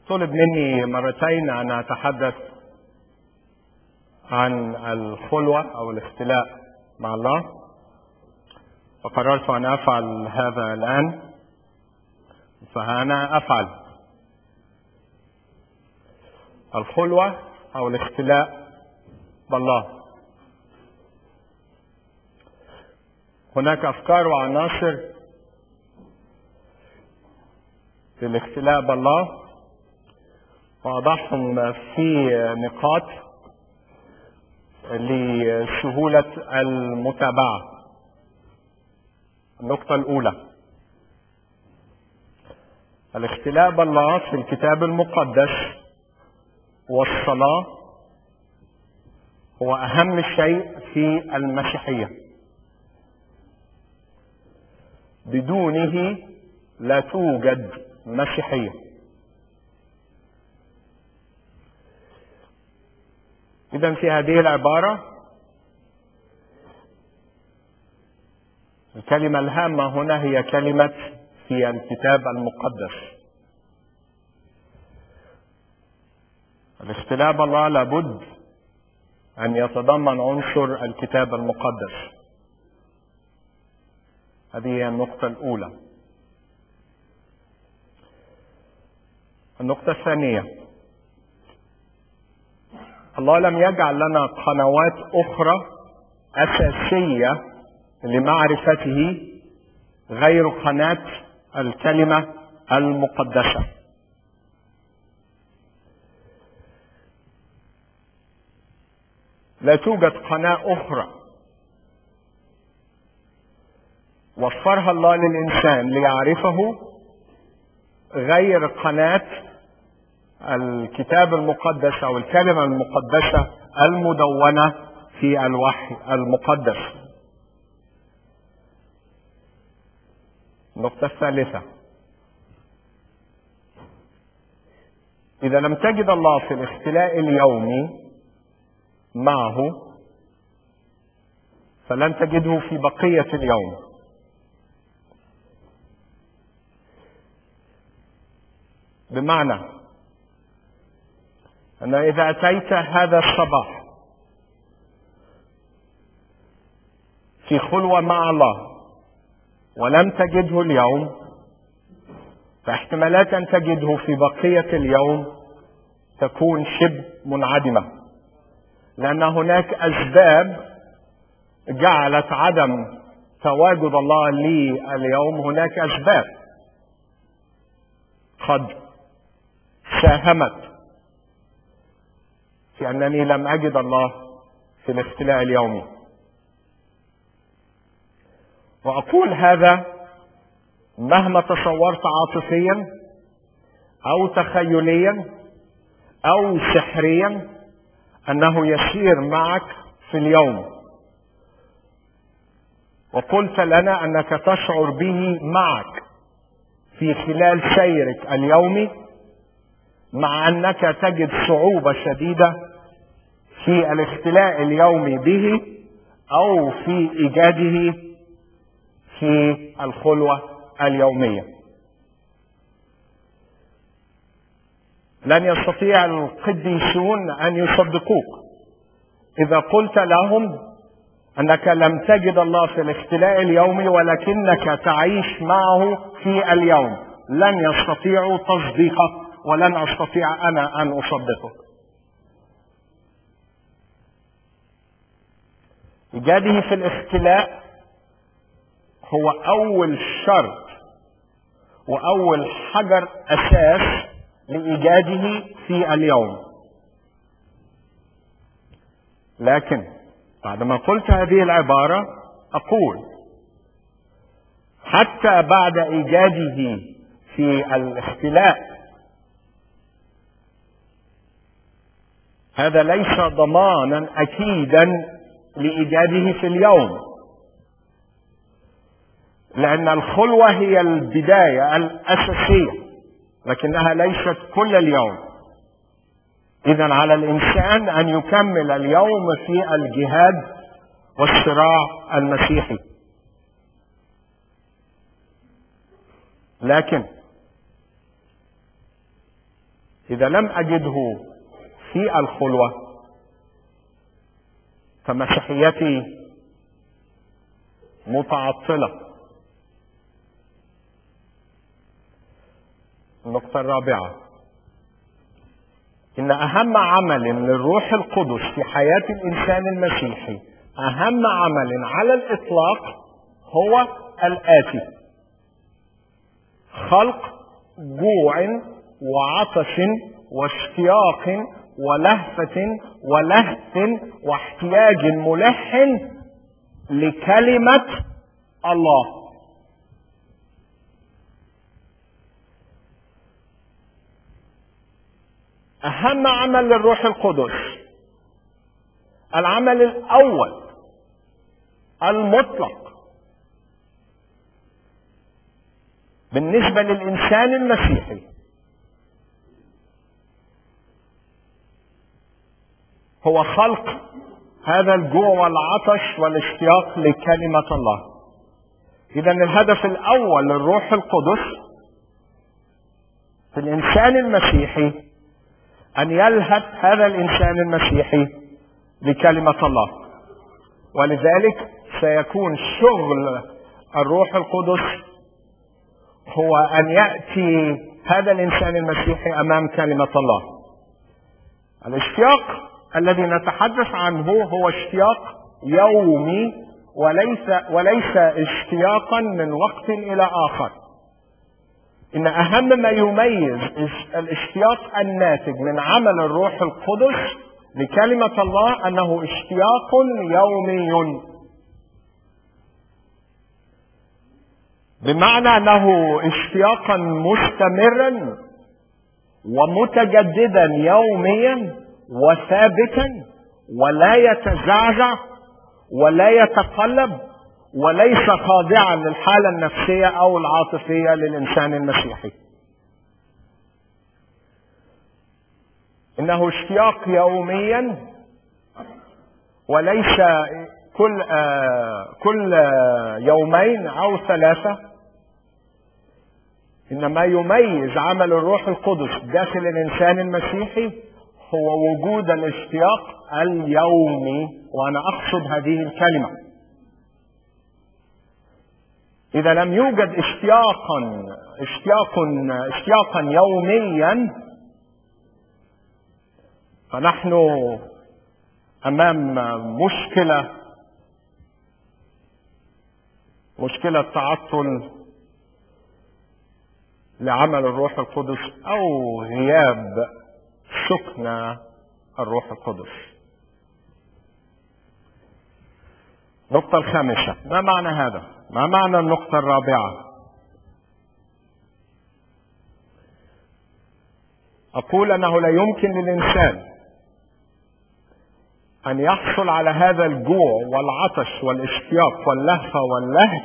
طلب مني مرتين أن أتحدث عن الخلوة أو الاختلاء مع الله، فقررت أن أفعل هذا الآن، فأنا أفعل. الخلوة أو الاختلاء بالله. هناك أفكار وعناصر في الاختلاء بالله، وأضعهم في نقاط لسهولة المتابعة. النقطة الأولى: الاختلاء بالله في الكتاب المقدس والصلاة هو أهم شيء في المسيحية. بدونه لا توجد مسيحية. إذن في هذه العبارة الكلمة الهامة هنا هي كلمة في الكتاب المقدس. الاختلاء بالله لابد أن يتضمن عنصر الكتاب المقدس. هذه هي النقطة الأولى. النقطة الثانية: الله لم يجعل لنا قنوات أخرى أساسية لمعرفته غير قناة الكلمة المقدسة. لا توجد قناة أخرى وفرها الله للإنسان ليعرفه غير قناة الكتاب المقدس أو الكلمة المقدسة المدونة في الوحي المقدس. النقطة الثالثة: إذا لم تجد الله في الاختلاء اليومي معه فلن تجده في بقية اليوم. بمعنى أن إذا أتيت هذا الصباح في خلوة مع الله ولم تجده اليوم، فاحتمالات أن تجده في بقية اليوم تكون شبه منعدمة، لأن هناك أسباب جعلت عدم تواجد الله لي اليوم. هناك أسباب قد ساهمت في أنني لم أجد الله في الاختلاء اليومي. وأقول هذا مهما تصورت عاطفيا أو تخيليا أو سحريا أنه يسير معك في اليوم، وقلت لنا أنك تشعر به معك في خلال سيرك اليومي، مع أنك تجد صعوبة شديدة في الاختلاء اليومي به أو في إيجاده في الخلوة اليومية. لن يستطيع القديسون أن يصدقوك إذا قلت لهم أنك لم تجد الله في الاختلاء اليومي ولكنك تعيش معه في اليوم. لن يستطيعوا تصديقك ولن أستطيع أنا أن أصدقك. إيجاده في الاختلاء هو أول شرط وأول حجر أساس لإيجاده في اليوم. لكن بعدما قلت هذه العبارة أقول حتى بعد إيجاده في الاختلاء هذا ليس ضمانا أكيدا لإيجاده في اليوم، لأن الخلوة هي البداية الأساسية لكنها ليست كل اليوم. إذن على الإنسان أن يكمل اليوم في الجهاد والصراع المسيحي. لكن إذا لم أجده في الخلوة فمسيحيتي متعطلة. النقطة الرابعة: إن أهم عمل للروح القدس في حياة الإنسان المسيحي، أهم عمل على الإطلاق، هو الآتي: خلق جوع وعطش واشتياق ولهفة ولهف واحتياج ملح لكلمة الله. أهم عمل للروح القدس، العمل الأول المطلق بالنسبة للإنسان المسيحي، هو خلق هذا الجوع والعطش والاشتياق لكلمة الله. إذا الهدف الأول للروح القدس في الإنسان المسيحي أن يلهب هذا الإنسان المسيحي لكلمة الله. ولذلك سيكون شغل الروح القدس هو أن يأتي هذا الإنسان المسيحي أمام كلمة الله. الاشتياق الذي نتحدث عنه هو اشتياق يومي، وليس اشتياقا من وقت إلى آخر. إن أهم ما يميز الاشتياق الناتج من عمل الروح القدس لكلمة الله أنه اشتياق يومي، بمعنى أنه اشتياقا مستمرا ومتجددا يوميا وثابتا، ولا يتزعزع ولا يتقلب، وليس خاضعا للحالة النفسية أو العاطفية للإنسان المسيحي. إنه اشتياق يوميا، وليس كل يومين أو ثلاثة. إنما يميز عمل الروح القدس داخل الإنسان المسيحي هو وجود الاشتياق اليومي، وأنا أقصد هذه الكلمة. إذا لم يوجد اشتياقا يوميا، فنحن أمام مشكلة تعطل لعمل الروح القدس أو غياب سكن الروح القدس. النقطة الخامسة: ما معنى هذا؟ ما معنى النقطة الرابعة؟ أقول أنه لا يمكن للإنسان أن يحصل على هذا الجوع والعطش والاشتياق واللهفة واللهف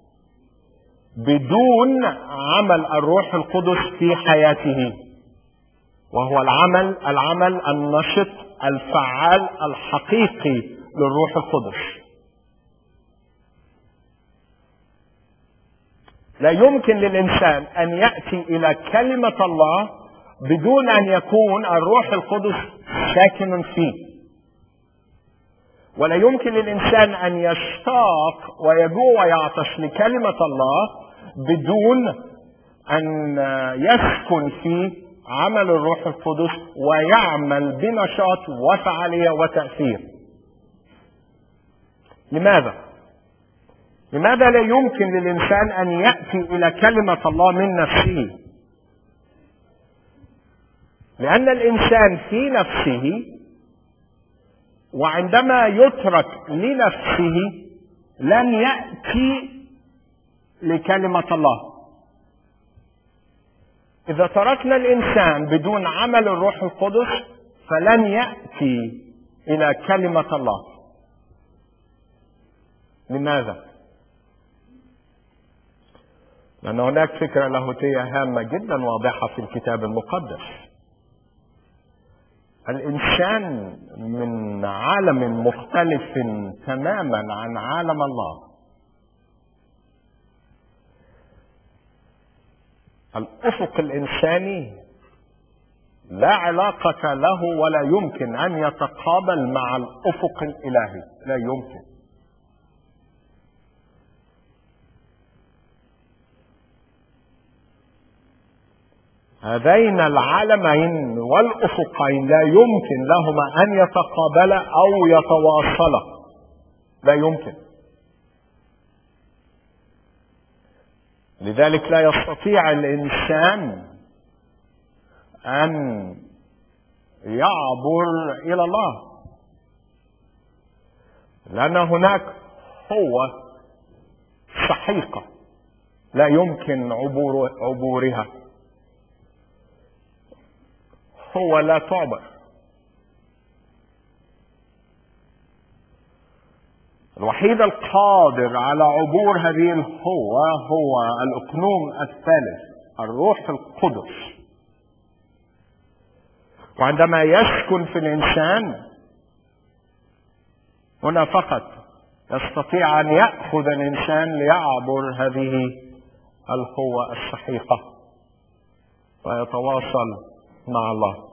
بدون عمل الروح القدس في حياته، وهو العمل النشط الفعال الحقيقي للروح القدس. لا يمكن للإنسان أن يأتي إلى كلمة الله بدون أن يكون الروح القدس ساكن فيه. ولا يمكن للإنسان أن يشتاق ويجوع ويعطش لكلمة الله بدون أن يسكن فيه عمل الروح القدس ويعمل بنشاط وفعالية وتأثير. لماذا لا يمكن للإنسان أن يأتي إلى كلمة الله من نفسه؟ لأن الإنسان في نفسه، وعندما يترك لنفسه لن يأتي لكلمة الله. إذا تركنا الإنسان بدون عمل الروح القدس فلن يأتي إلى كلمة الله. لماذا؟ لأن هناك فكرة لاهوتية هامة جدا واضحة في الكتاب المقدس. الإنسان من عالم مختلف تماما عن عالم الله. الأفق الإنساني لا علاقة له ولا يمكن أن يتقابل مع الأفق الإلهي، لا يمكن. هذين العالمين والأفقين لا يمكن لهما أن يتقابلا أو يتواصلا، لا يمكن. لذلك لا يستطيع الإنسان أن يعبر إلى الله، لأن هناك هو سحيقة لا يمكن عبورها، هو لا تعبر. الوحيد القادر على عبور هذه الهوة هو الأقنوم الثالث، الروح القدس. وعندما يسكن في الإنسان هنا فقط يستطيع أن يأخذ الإنسان ليعبر هذه الهوة السحيقة ويتواصل مع الله.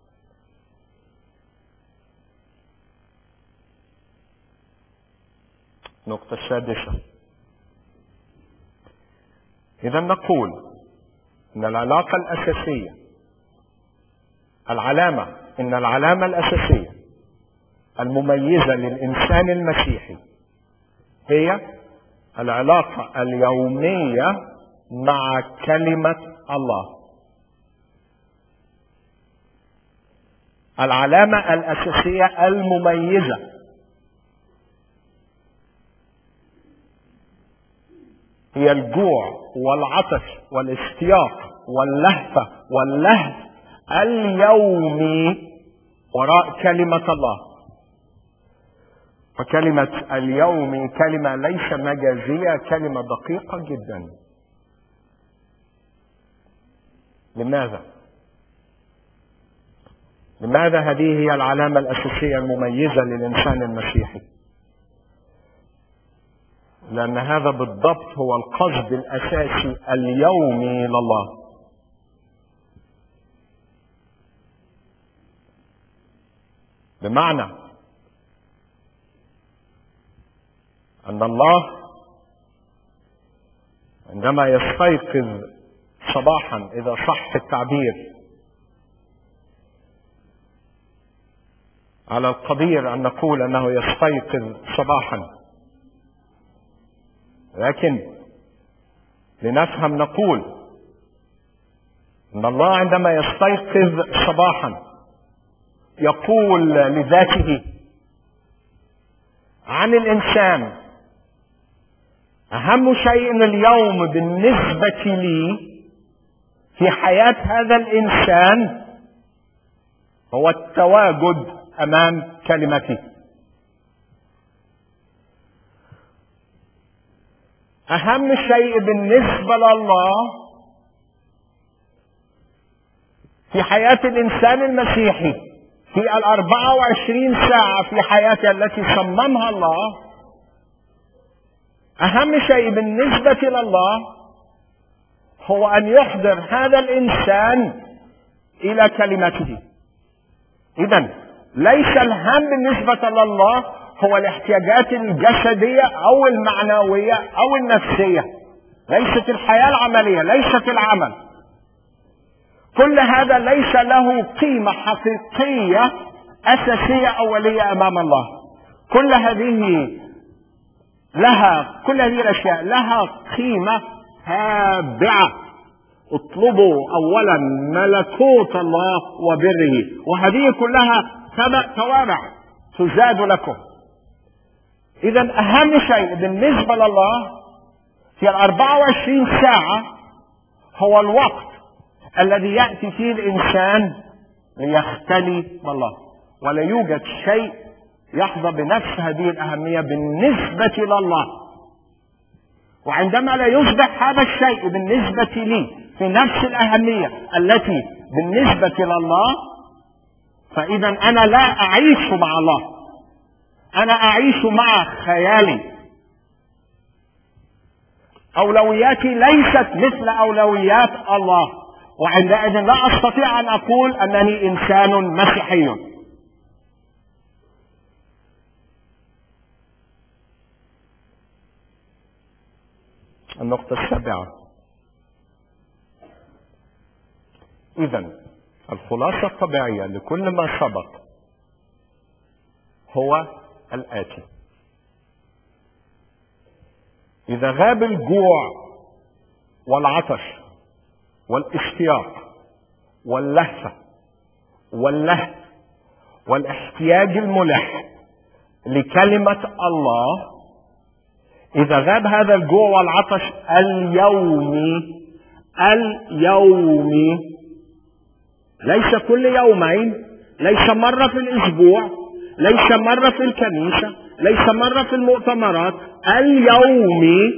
النقطة السادسة، إذا نقول إن العلاقة الأساسية، إن العلامة الأساسية المميزة للإنسان المسيحي هي العلاقة اليومية مع كلمة الله. العلامة الأساسية المميزة هي الجوع والعطش والاشتياق واللهفة واللهف اليومي وراء كلمة الله. فكلمة اليومي كلمة ليس مجازية، كلمة دقيقة جدا. لماذا هذه هي العلامة الأساسية المميزة للإنسان المسيحي؟ لأن هذا بالضبط هو القصد الأساسي اليومي لله. بمعنى أن الله عندما يستيقظ صباحا، إذا صح التعبير، على القدير أن نقول أنه يستيقظ صباحا، لكن لنفهم نقول أن الله عندما يستيقظ صباحا يقول لذاته عن الإنسان: أهم شيء اليوم بالنسبة لي في حياة هذا الإنسان هو التواجد أمام كلمتي. أهم شيء بالنسبة لله في حياة الإنسان المسيحي في 24 ساعة في حياته التي صممها الله، أهم شيء بالنسبة لله هو أن يحضر هذا الإنسان إلى كلمته. إذن ليس الهم بالنسبة لله هو الاحتياجات الجسدية أو المعنوية أو النفسية، ليست الحياة العملية، ليست العمل. كل هذا ليس له قيمة حقيقية أساسية أولية أمام الله. كل هذه الأشياء لها قيمة تابعة. اطلبوا أولا ملكوت الله وبره، وهذه كلها توابع تزاد لكم. إذن أهم شيء بالنسبة لله في 24 ساعة هو الوقت الذي يأتي فيه الإنسان ليختلي بالله، ولا يوجد شيء يحظى بنفس هذه الأهمية بالنسبة لله. وعندما لا يصبح هذا الشيء بالنسبة لي في نفس الأهمية التي بالنسبة لله، فإذا أنا لا أعيش مع الله، أنا أعيش مع خيالي. أولوياتي ليست مثل أولويات الله، وعندئذ لا أستطيع أن أقول أنني إنسان مسيحي. النقطة السابعة: إذن الخلاصة الطبيعية لكل ما سبق هو الآتي: إذا غاب الجوع والعطش والاشتياق واللهفة واللهف والاحتياج الملح لكلمة الله، إذا غاب هذا الجوع والعطش اليومي ليس كل يومين، ليس مرة في الأسبوع، ليس مرة في الكنيسة، ليس مرة في المؤتمرات، اليومي،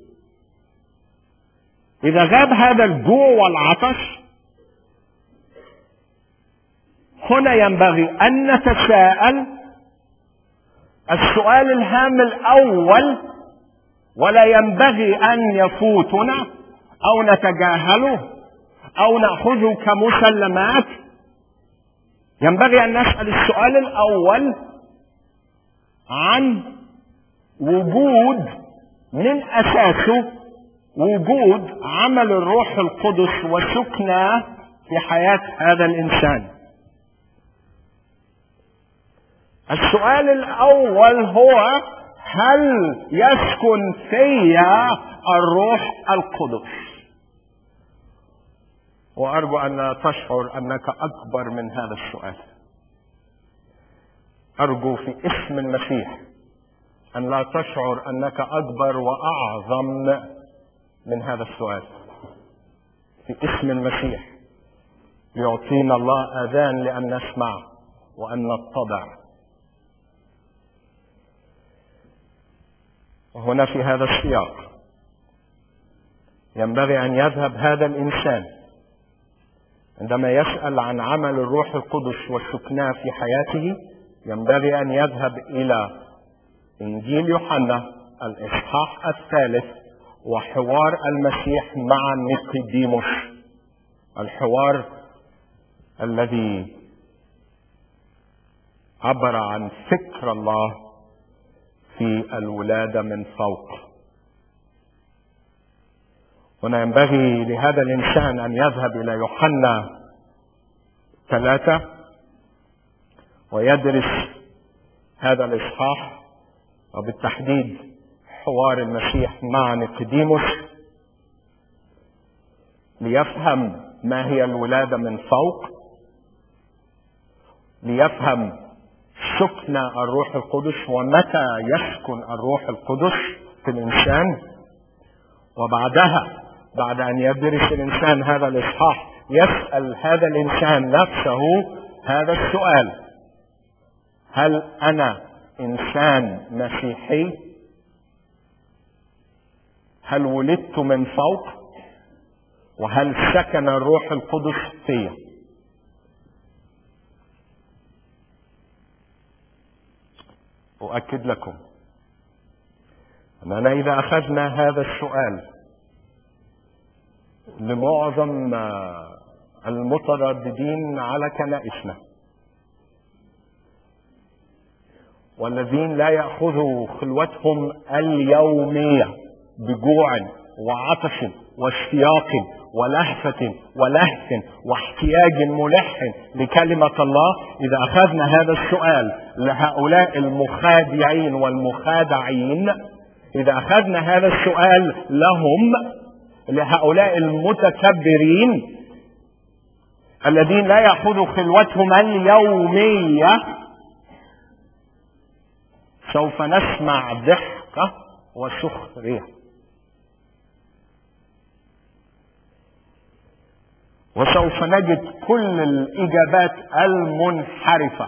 إذا غاب هذا الجوع والعطش، هنا ينبغي أن نتساءل السؤال الهام الأول، ولا ينبغي أن يفوتنا أو نتجاهله أو نأخذه كمسلمات. ينبغي أن نسأل السؤال الأول عن وجود من أساسه وجود عمل الروح القدس وسكنه في حياة هذا الإنسان. السؤال الأول هو: هل يسكن فيا الروح القدس؟ وأرجو أن لا تشعر أنك أكبر من هذا السؤال. أرجو في اسم المسيح أن لا تشعر أنك أكبر وأعظم من هذا السؤال. في اسم المسيح يعطينا الله آذان لأن نسمع وأن نتضع. وهنا في هذا السياق ينبغي أن يذهب هذا الإنسان عندما يسأل عن عمل الروح القدس وسكناه في حياته، ينبغي أن يذهب إلى إنجيل يوحنا الإصحاح 3 وحوار المسيح مع نيقوديموس، الحوار الذي عبر عن فكر الله في الولادة من فوق. هنا ينبغي لهذا الإنسان أن يذهب إلى يوحنا 3 ويدرس هذا الإصحاح، وبالتحديد حوار المسيح مع نيقوديموس، ليفهم ما هي الولادة من فوق، ليفهم سكن الروح القدس ومتى يسكن الروح القدس في الإنسان. وبعدها، بعد أن يدرس الإنسان هذا الإصحاح، يسأل هذا الإنسان نفسه هذا السؤال: هل أنا إنسان مسيحي؟ هل ولدت من فوق؟ وهل سكن الروح القدس فيا؟ أؤكد لكم أننا إذا أخذنا هذا السؤال لمعظم المترددين على كنائسنا والذين لا يأخذوا خلوتهم اليومية بجوع وعطش واشتياق ولهفة ولهف واحتياج ملح لكلمة الله، إذا أخذنا هذا السؤال لهؤلاء المخادعين والمخادعين، إذا أخذنا هذا السؤال لهم، لهؤلاء المتكبرين الذين لا يأخذوا خلوتهم اليومية، سوف نسمع ضحكة وسخرية، وسوف نجد كل الإجابات المنحرفة،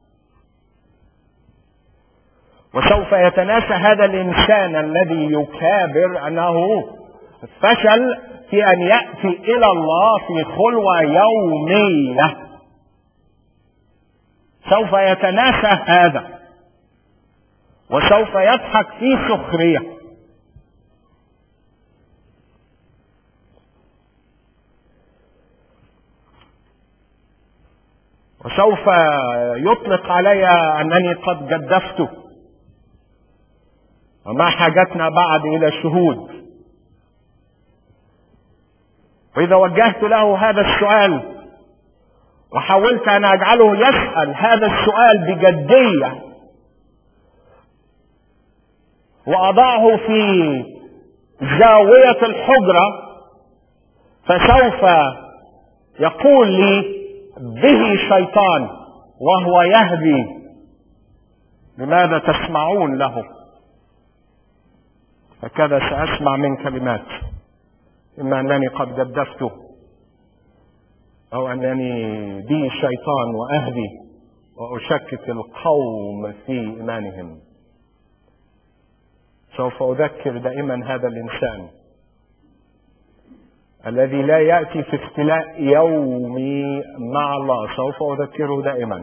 وسوف يتناسى هذا الإنسان الذي يكابر أنه فشل في أن يأتي إلى الله في خلوة يومية، سوف يتناسى هذا وسوف يضحك في سخرية. وسوف يطلق علي أنني قد جدفته، وما حاجتنا بعد إلى الشهود. وإذا وجهت له هذا السؤال وحاولت أن أجعله يسأل هذا السؤال بجدية وأضعه في زاوية الحجرة، فسوف يقول لي به شيطان وهو يهدي، لماذا تسمعون له؟ هكذا سأسمع من كلمات، إما أنني قد جدفته أو أنني بي شيطان وأهدي وأشكك القوم في إيمانهم. سوف أذكر دائما هذا الإنسان الذي لا يأتي في اختلاء يومي مع الله، سوف أذكره دائما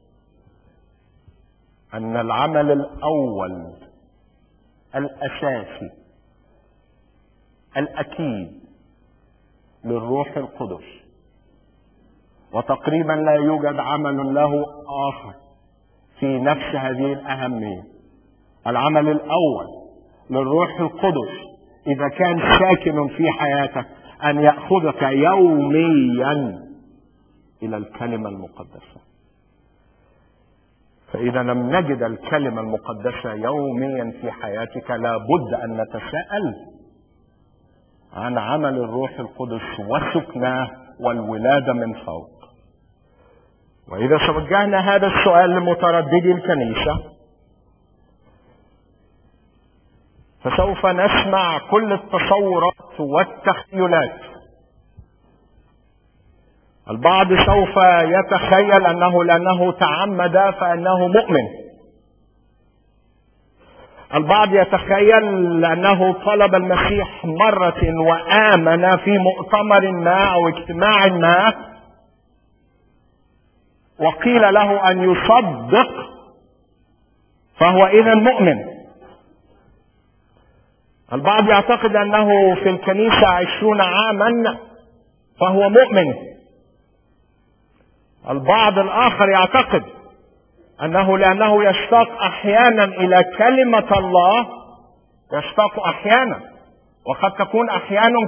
أن العمل الأول الأساسي الأكيد للروح القدس، وتقريبا لا يوجد عمل له آخر في نفس هذه الأهمية، العمل الأول للروح القدس إذا كان ساكن في حياتك أن يأخذك يوميا إلى الكلمة المقدسة. فإذا لم نجد الكلمة المقدسة يوميا في حياتك لابد أن نتساءل عن عمل الروح القدس وسكناه والولادة من فوق. وإذا توجهنا هذا السؤال لمترددي الكنيسة فسوف نسمع كل التصورات والتخيلات. البعض سوف يتخيل أنه لأنه تعمد فأنه مؤمن، البعض يتخيل لأنه طلب المسيح مرة وآمن في مؤتمر ما أو اجتماع ما وقيل له أن يصدق فهو إذن مؤمن. البعض يعتقد أنه في الكنيسة 20 عاما فهو مؤمن. البعض الآخر يعتقد أنه لأنه يشتاق أحيانا إلى كلمة الله، يشتاق أحيانا، وقد تكون أحيان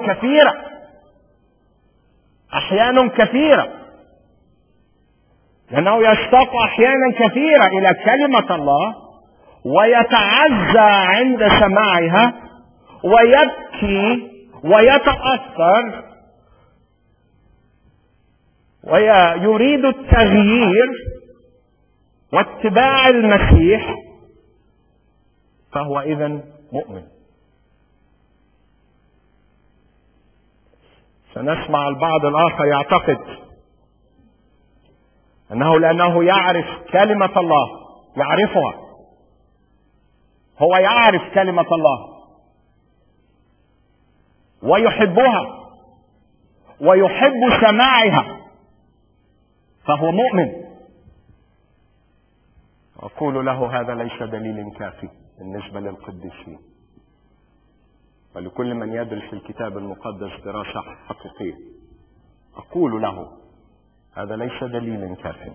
كثيرة، لأنه يشتاق أحيانا كثيرة إلى كلمة الله ويتعزى عند سماعها ويبكي ويتأثر ويريد التغيير واتباع المسيح، فهو إذن مؤمن. سنسمع البعض الآخر يعتقد أنه لأنه يعرف كلمة الله، يعرفها، هو يعرف كلمة الله ويحبها ويحب سماعها فهو مؤمن. أقول له هذا ليس دليل كافي بالنسبة للقديسين ولكل من يدرس الكتاب المقدس دراسة حقيقية. أقول له هذا ليس دليل كافي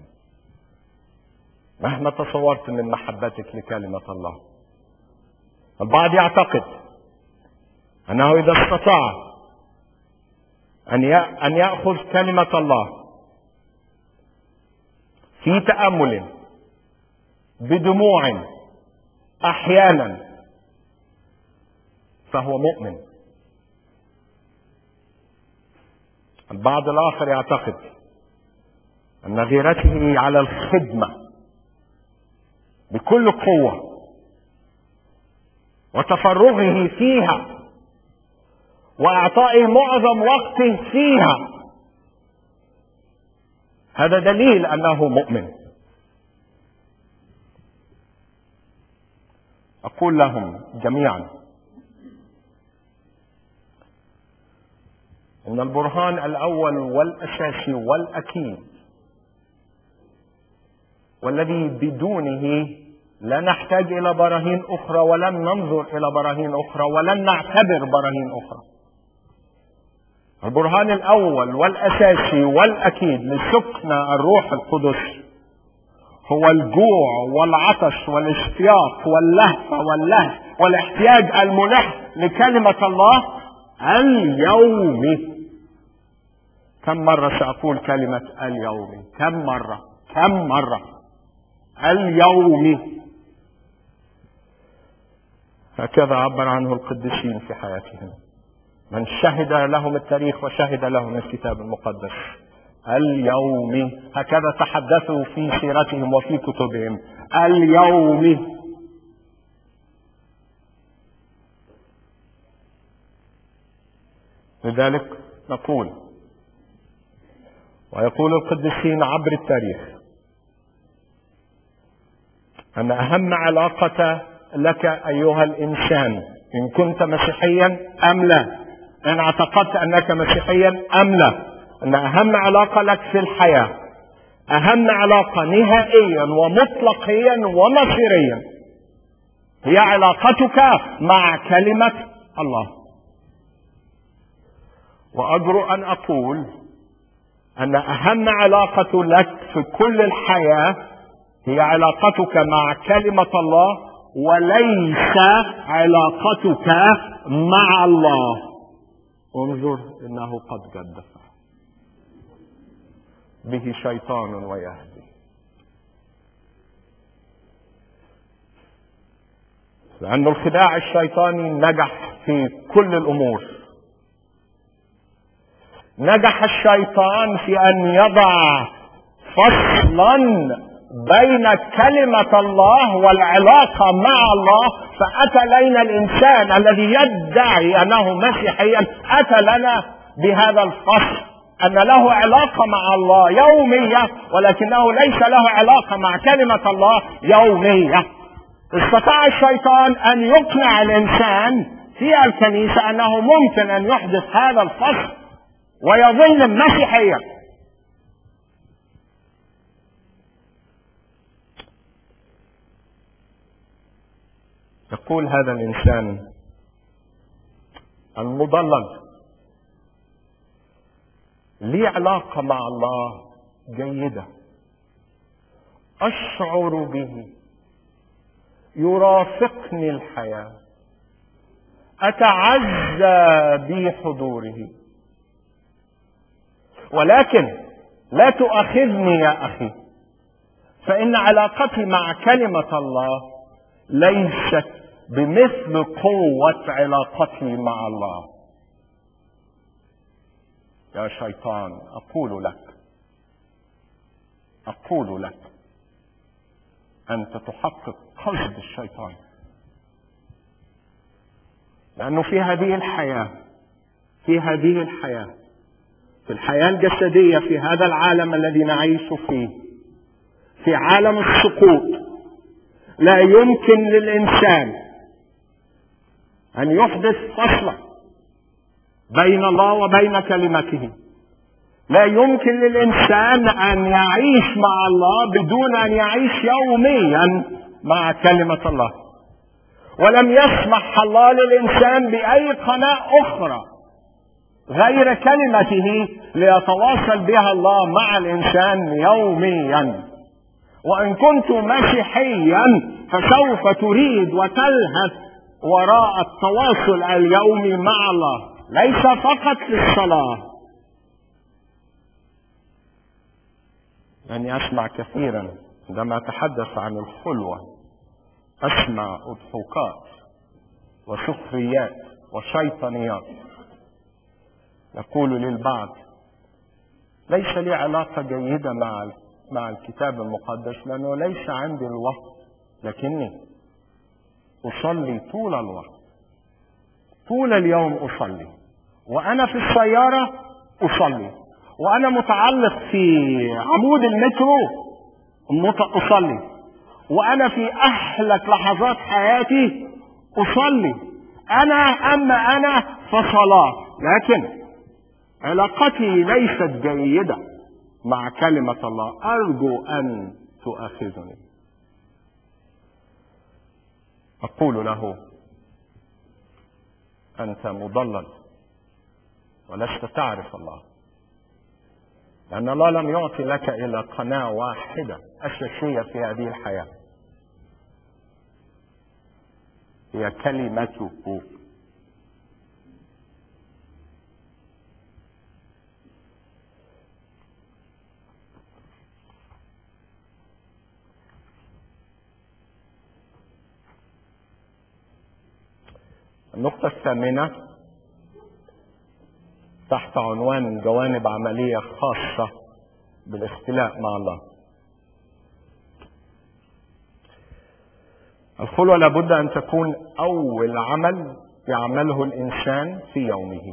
مهما تصورت من محبتك لكلمة الله. البعض يعتقد أنه إذا استطاع أن يأخذ كلمة الله في تأمل بدموع أحيانا فهو مؤمن. البعض الآخر يعتقد أن غيرته على الخدمة بكل قوة وتفرغه فيها وإعطائه معظم وقته فيها هذا دليل أنه مؤمن. أقول لهم جميعا إن البرهان الأول والأساسي والأكيد والذي بدونه لا نحتاج إلى براهين أخرى ولن ننظر إلى براهين أخرى ولن نعتبر براهين أخرى، البرهان الأول والأساسي والأكيد لسكن الروح القدس هو الجوع والعطش والاشتياق واللهفة واللهف والاحتياج الملح لكلمة الله اليومي. كم مرة سأقول كلمة اليومي؟ كم مرة اليومي. هكذا عبر عنه القديسين في حياتهم، من شهد لهم التاريخ وشهد لهم الكتاب المقدس. اليومي، هكذا تحدثوا في سيرتهم وفي كتبهم. اليومي. لذلك نقول، ويقول القديسين عبر التاريخ، أن أهم علاقة لك أيها الإنسان، إن كنت مسيحيا أم لا، إن اعتقدت أنك مسيحيا أم لا، أن أهم علاقة لك في الحياة، أهم علاقة نهائيا ومطلقيا ومصيريا، هي علاقتك مع كلمة الله. وأجرؤ أن أقول أن أهم علاقة لك في كل الحياة هي علاقتك مع كلمة الله، وليس علاقتك مع الله. انظر، إنه قد جدف به شيطان ويهدي. لأن الخداع الشيطاني نجح في كل الأمور. نجح الشيطان في أن يضع فصلا بين كلمة الله والعلاقة مع الله، فأتى لنا الإنسان الذي يدعي أنه مسيحيا، أتى لنا بهذا الفصل، أن له علاقة مع الله يومية، ولكنه ليس له علاقة مع كلمة الله يومية. استطاع الشيطان أن يقنع الإنسان في الكنيسة أنه ممكن أن يحدث هذا الفصل ويظل مسيحيا. يقول هذا الإنسان المضلل: لي علاقة مع الله جيدة، أشعر به، يرافقني الحياة، أتعزى بحضوره، ولكن لا تؤاخذني يا أخي، فإن علاقتي مع كلمة الله ليست بمثل قوة علاقتي مع الله. يا شيطان، أقول لك أنت تحقق قصد الشيطان، لأنه في هذه الحياة، في الحياة الجسدية، في هذا العالم الذي نعيش فيه، في عالم السقوط، لا يمكن للإنسان أن يحدث فصلا بين الله وبين كلمته. لا يمكن للإنسان أن يعيش مع الله بدون أن يعيش يوميا مع كلمة الله. ولم يسمح الله للإنسان بأي قناة أخرى غير كلمته ليتواصل بها الله مع الإنسان يوميا. وإن كنت مسيحيا فسوف تريد وتلهث وراء التواصل اليومي مع الله، ليس فقط للصلاة. يعني أسمع كثيرا عندما أتحدث عن الخلوة، أسمع أضحوكات وسخريات وشيطانيات. يقول للبعض: ليس لي علاقة جيدة مع الكتاب المقدس لأنه ليس عندي الوقت، لكني أصلي طول الوقت، طول اليوم أصلي، وأنا في السيارة أصلي، وأنا متعلق في عمود المترو أصلي، وأنا في أحلك لحظات حياتي أصلي. أما أنا فصلاة، لكن علاقتي ليست جيدة مع كلمة الله. أرجو أن تؤاخذني. أقول له: أنت مضلل، ولست تعرف الله، لأن الله لم يعطي لك إلا قناة واحدة أساسية في هذه الحياة، هي كلمته. النقطة الثامنة تحت عنوان جوانب عملية خاصة بالاختلاء مع الله. الخلوة لابد أن تكون أول عمل يعمله الإنسان في يومه.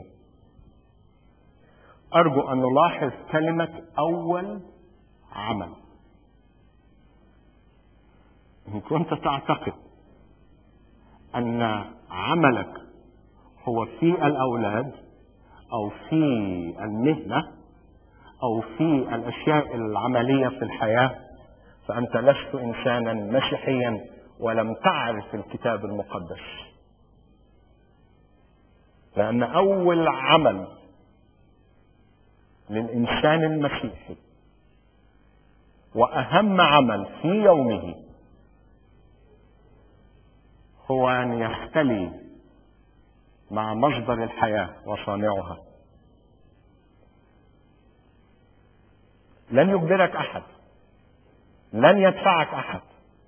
أرجو أن نلاحظ كلمة أول عمل. إن كنت تعتقد أن عملك هو في الأولاد أو في المهنة أو في الأشياء العملية في الحياة، فأنت لست إنسانا مسيحيا ولم تعرف الكتاب المقدس. لأن أول عمل للإنسان المسيحي وأهم عمل في يومه هو أن يختلي مع مصدر الحياة وصانعها. لن يجبرك أحد، لن يدفعك أحد،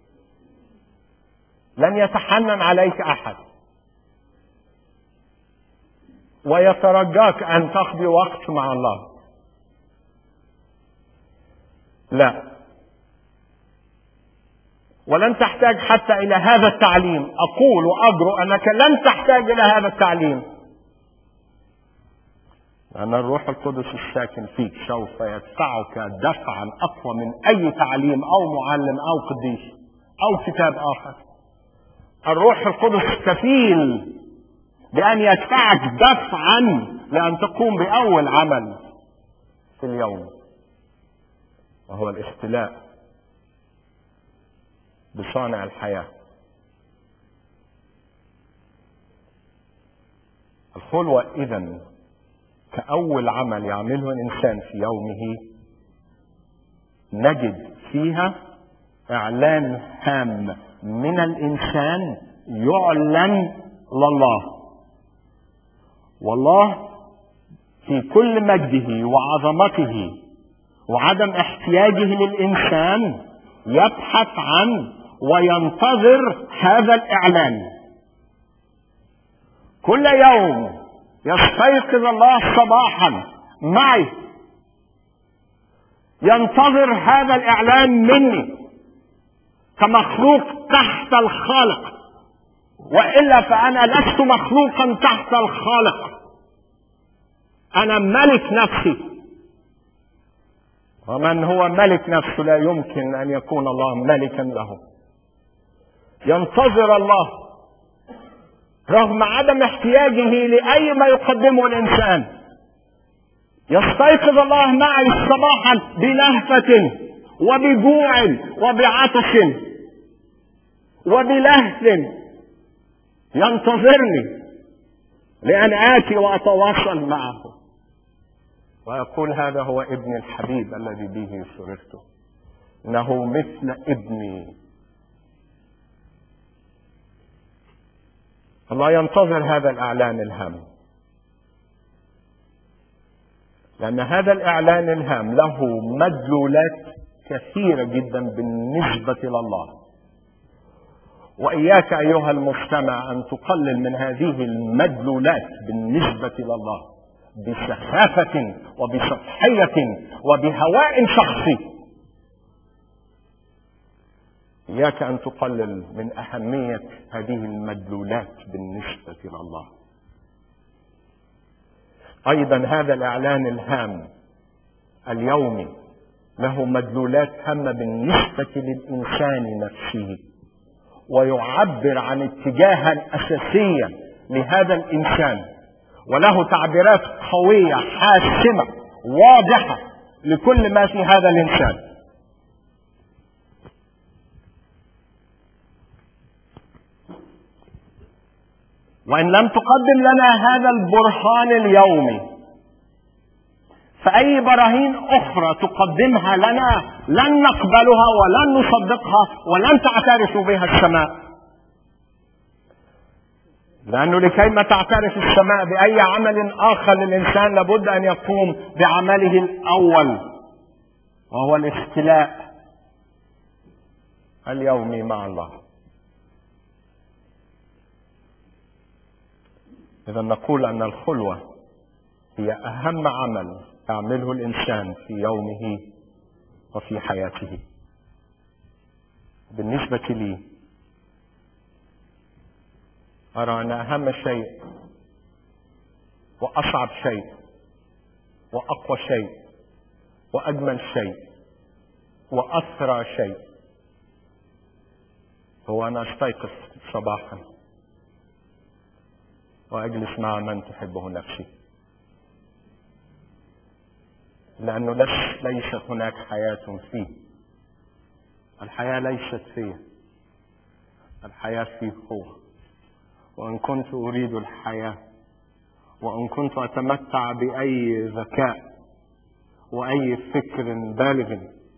لن يتحنن عليك أحد ويترجاك أن تقضي وقت مع الله. لا، ولن تحتاج حتى إلى هذا التعليم. أقول وأجرؤ أنك لن تحتاج إلى هذا التعليم، لأن الروح القدس الساكن فيك سوف يدفعك دفعا أقوى من أي تعليم أو معلم أو قديس أو كتاب آخر. الروح القدس كفيل بأن يدفعك دفعا لأن تقوم بأول عمل في اليوم، وهو الاختلاء بصانع الحياة. الخلوة إذن كأول عمل يعمله الإنسان في يومه نجد فيها إعلان هام من الإنسان يعلن لله. والله في كل مجده وعظمته وعدم احتياجه للإنسان يبحث عن وينتظر هذا الإعلان. كل يوم يستيقظ الله صباحا معي ينتظر هذا الإعلان مني كمخلوق تحت الخالق، وإلا فأنا لست مخلوقا تحت الخالق، أنا ملك نفسي. ومن هو ملك نفسه لا يمكن أن يكون الله ملكا له. ينتظر الله رغم عدم احتياجه لأي ما يقدمه الإنسان. يستيقظ الله معي صباحا بلهفة وبجوع وبعطش وبلهف، ينتظرني لأن آتي وأتواصل معه ويقول هذا هو ابن الحبيب الذي به سررت، إنه مثل ابني. الله ينتظر هذا الإعلان الهام، لأن هذا الإعلان الهام له مدلولات كثيرة جدا بالنسبة لله. وإياك أيها المستمع أن تقلل من هذه المدلولات بالنسبة لله بسخافة وبسطحية وبهواء شخصي. إياك أن تقلل من أهمية هذه المدلولات بالنسبة لله. أيضا هذا الإعلان الهام اليومي له مدلولات هامة بالنسبة للإنسان نفسه، ويعبر عن اتجاها أساسيا لهذا الإنسان، وله تعبيرات قوية حاسمة واضحة لكل ما في هذا الإنسان. وإن لم تقدم لنا هذا البرهان اليومي فأي براهين أخرى تقدمها لنا لن نقبلها ولن نصدقها ولن تعترف بها السماء. لأنه لكي ما تعترف السماء بأي عمل آخر للإنسان لابد أن يقوم بعمله الأول، وهو الاختلاء اليومي مع الله. إذا نقول أن الخلوة هي أهم عمل يعمله الإنسان في يومه وفي حياته. بالنسبة لي أرى أن أهم شيء وأصعب شيء وأقوى شيء وأجمل شيء وأثرى شيء هو أن أستيقظ صباحا وأجلس مع من تحبه نفسي، لأنه ليست هناك حياة فيه. الحياة ليست فيه، الحياة فيه هو. وإن كنت أريد الحياة وإن كنت أتمتع بأي ذكاء وأي فكر بالغ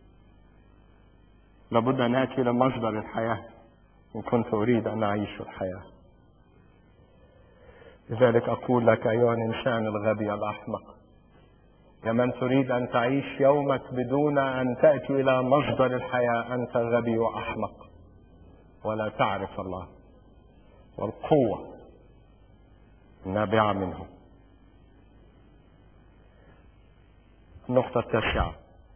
لابد أن آتي لمصدر الحياة إن كنت أريد أن أعيش الحياة. لذلك أقول لك أيها الإنسان الغبي الأحمق، يا من تريد أن تعيش يومك بدون أن تأتي إلى مصدر الحياة، أنت غبي وأحمق ولا تعرف الله والقوة النابعة منه. النقطة التاسعة،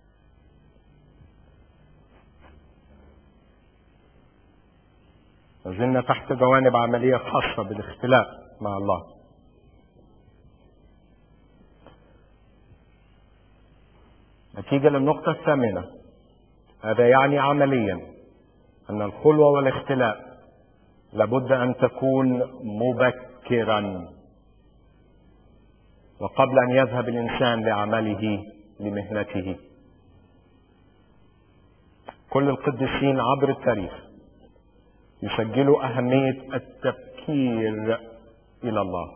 لازلنا تحت جوانب عملية خاصة بالاختلاء مع الله. نتيجة للنقطة الثامنة، هذا يعني عمليا أن الخلوة والاختلاء لابد أن تكون مبكرا وقبل أن يذهب الإنسان لعمله لمهنته. كل القديسين عبر التاريخ يسجلوا أهمية التبكير إلى الله.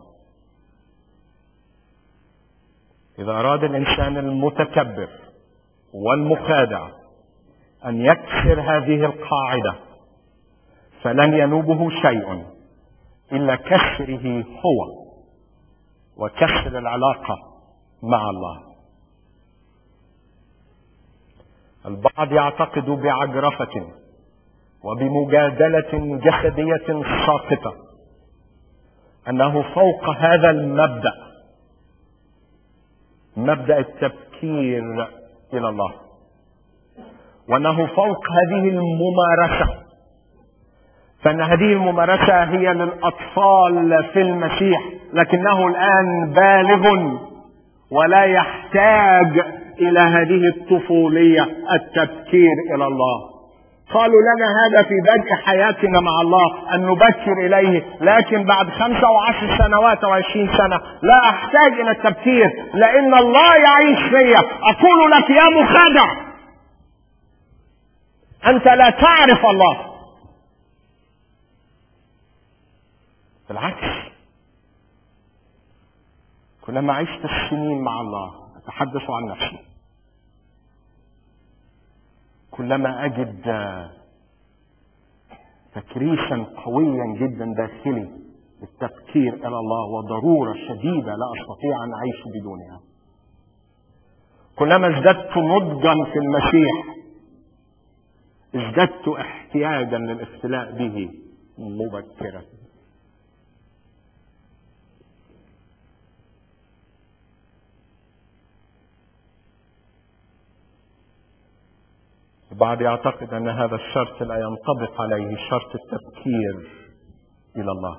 إذا أراد الإنسان المتكبر والمخادع أن يكسر هذه القاعدة فلن ينوبه شيء إلا كسره هو وكسر العلاقة مع الله. البعض يعتقد بعجرفة وبمجادلة جسدية ساقطة أنه فوق هذا المبدأ، مبدأ التبكير إلى الله، وأنه فوق هذه الممارسة، فإن هذه الممارسة هي للأطفال في المسيح، لكنه الآن بالغ ولا يحتاج إلى هذه الطفولية التبكير إلى الله. قالوا لنا هذا في بدء حياتنا مع الله أن نبكر إليه، لكن بعد 5 و10 سنوات و20 سنة لا أحتاج إلى التبكير لأن الله يعيش فيا. أقول لك يا مخادع، أنت لا تعرف الله. بالعكس، كلما عشت السنين مع الله، أتحدث عن نفسي، كلما أجد تكريسا قويا جدا داخلي بالتبكير إلى الله وضرورة شديدة لا أستطيع أن أعيش بدونها. كلما ازددت نضجا في المسيح ازددت احتياجا للاختلاء به مبكرا. البعض يعتقد أن هذا الشرط لا ينطبق عليه شرط التبكير إلى الله،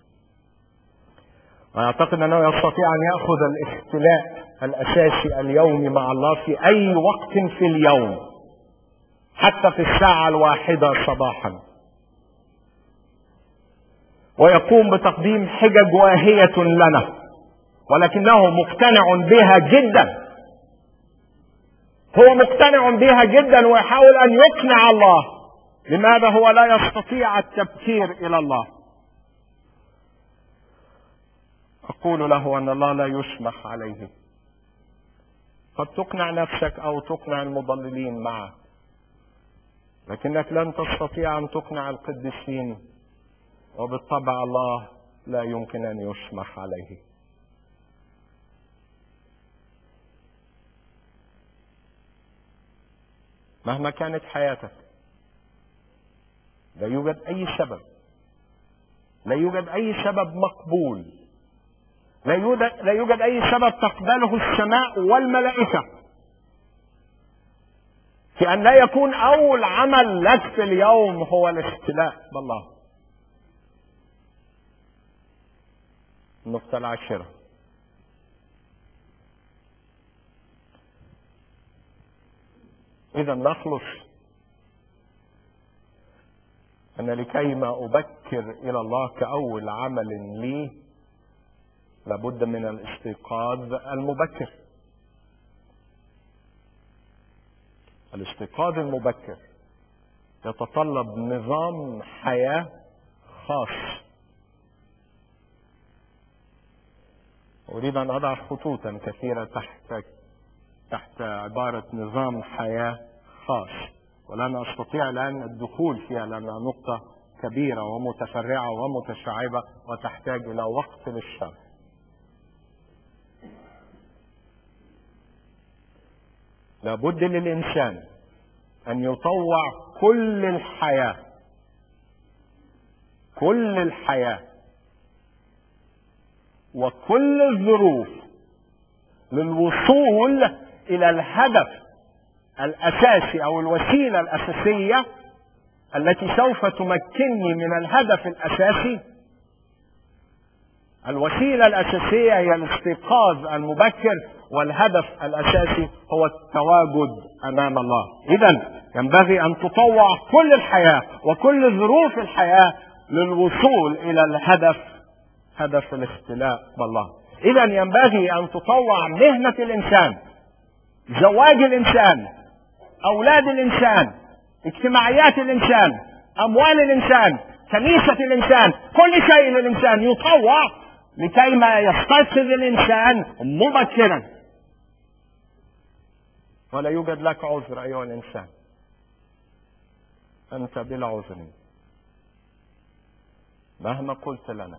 ويعتقد أنه يستطيع أن يأخذ الاختلاء الأساسي اليومي مع الله في أي وقت في اليوم، حتى في 1:00 صباحا، ويقوم بتقديم حجج واهية لنا، ولكنه مقتنع بها جدا. هو مقتنع بها جدا ويحاول أن يقنع الله. لماذا هو لا يستطيع التبكير إلى الله؟ أقول له أن الله لا يسمح عليه قد تقنع نفسك أو تقنع المضللين معك، لكنك لن تستطيع أن تقنع القديسين، وبالطبع الله لا يمكن أن يسمح عليه. مهما كانت حياتك لا يوجد أي سبب مقبول، لا يوجد أي سبب تقبله السماء والملائكة في أن لا يكون أول عمل لك في اليوم هو الاختلاء بالله. النقطة 10: إذا نخلص أن لكيما أبكر إلى الله كأول عمل لي لابد من الاستيقاظ المبكر. الاستيقاظ المبكر يتطلب نظام حياة خاص. أريد أن أضع خطوطا كثيرة تحت عبارة نظام حياة خاص، ولن أستطيع الآن الدخول فيها لأنها نقطة كبيرة ومتفرعة ومتشعبة وتحتاج إلى وقت للشرح. لابد للإنسان أن يطوع كل الحياة وكل الظروف للوصول إلى الهدف الأساسي أو الوسيلة الأساسية التي سوف تمكنني من الهدف الأساسي. الوسيلة الأساسية هي الاستيقاظ المبكر، والهدف الأساسي هو التواجد أمام الله. إذن ينبغي أن تطوع كل الحياة وكل ظروف الحياة للوصول إلى الهدف، هدف الاختلاء بالله. إذن ينبغي أن تطوع مهنة الإنسان، زواج الإنسان، أولاد الإنسان، اجتماعيات الإنسان، أموال الإنسان، كنيسة الإنسان، كل شيء للإنسان يطوع لكيما يستيقظ الإنسان مبكرا. ولا يوجد لك عذر أيها الإنسان، أنت بلا عذر مهما قلت لنا.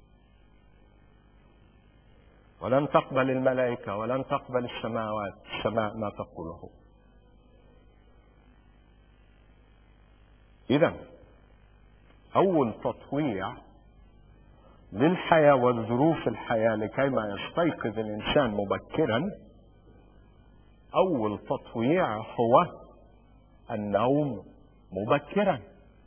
ولن تقبل الملائكة ولن تقبل السماء ما تقوله. إذن أول تطويع للحياة والظروف الحياة لكيما يستيقظ الإنسان مبكرا، أول تطويع هو النوم مبكرا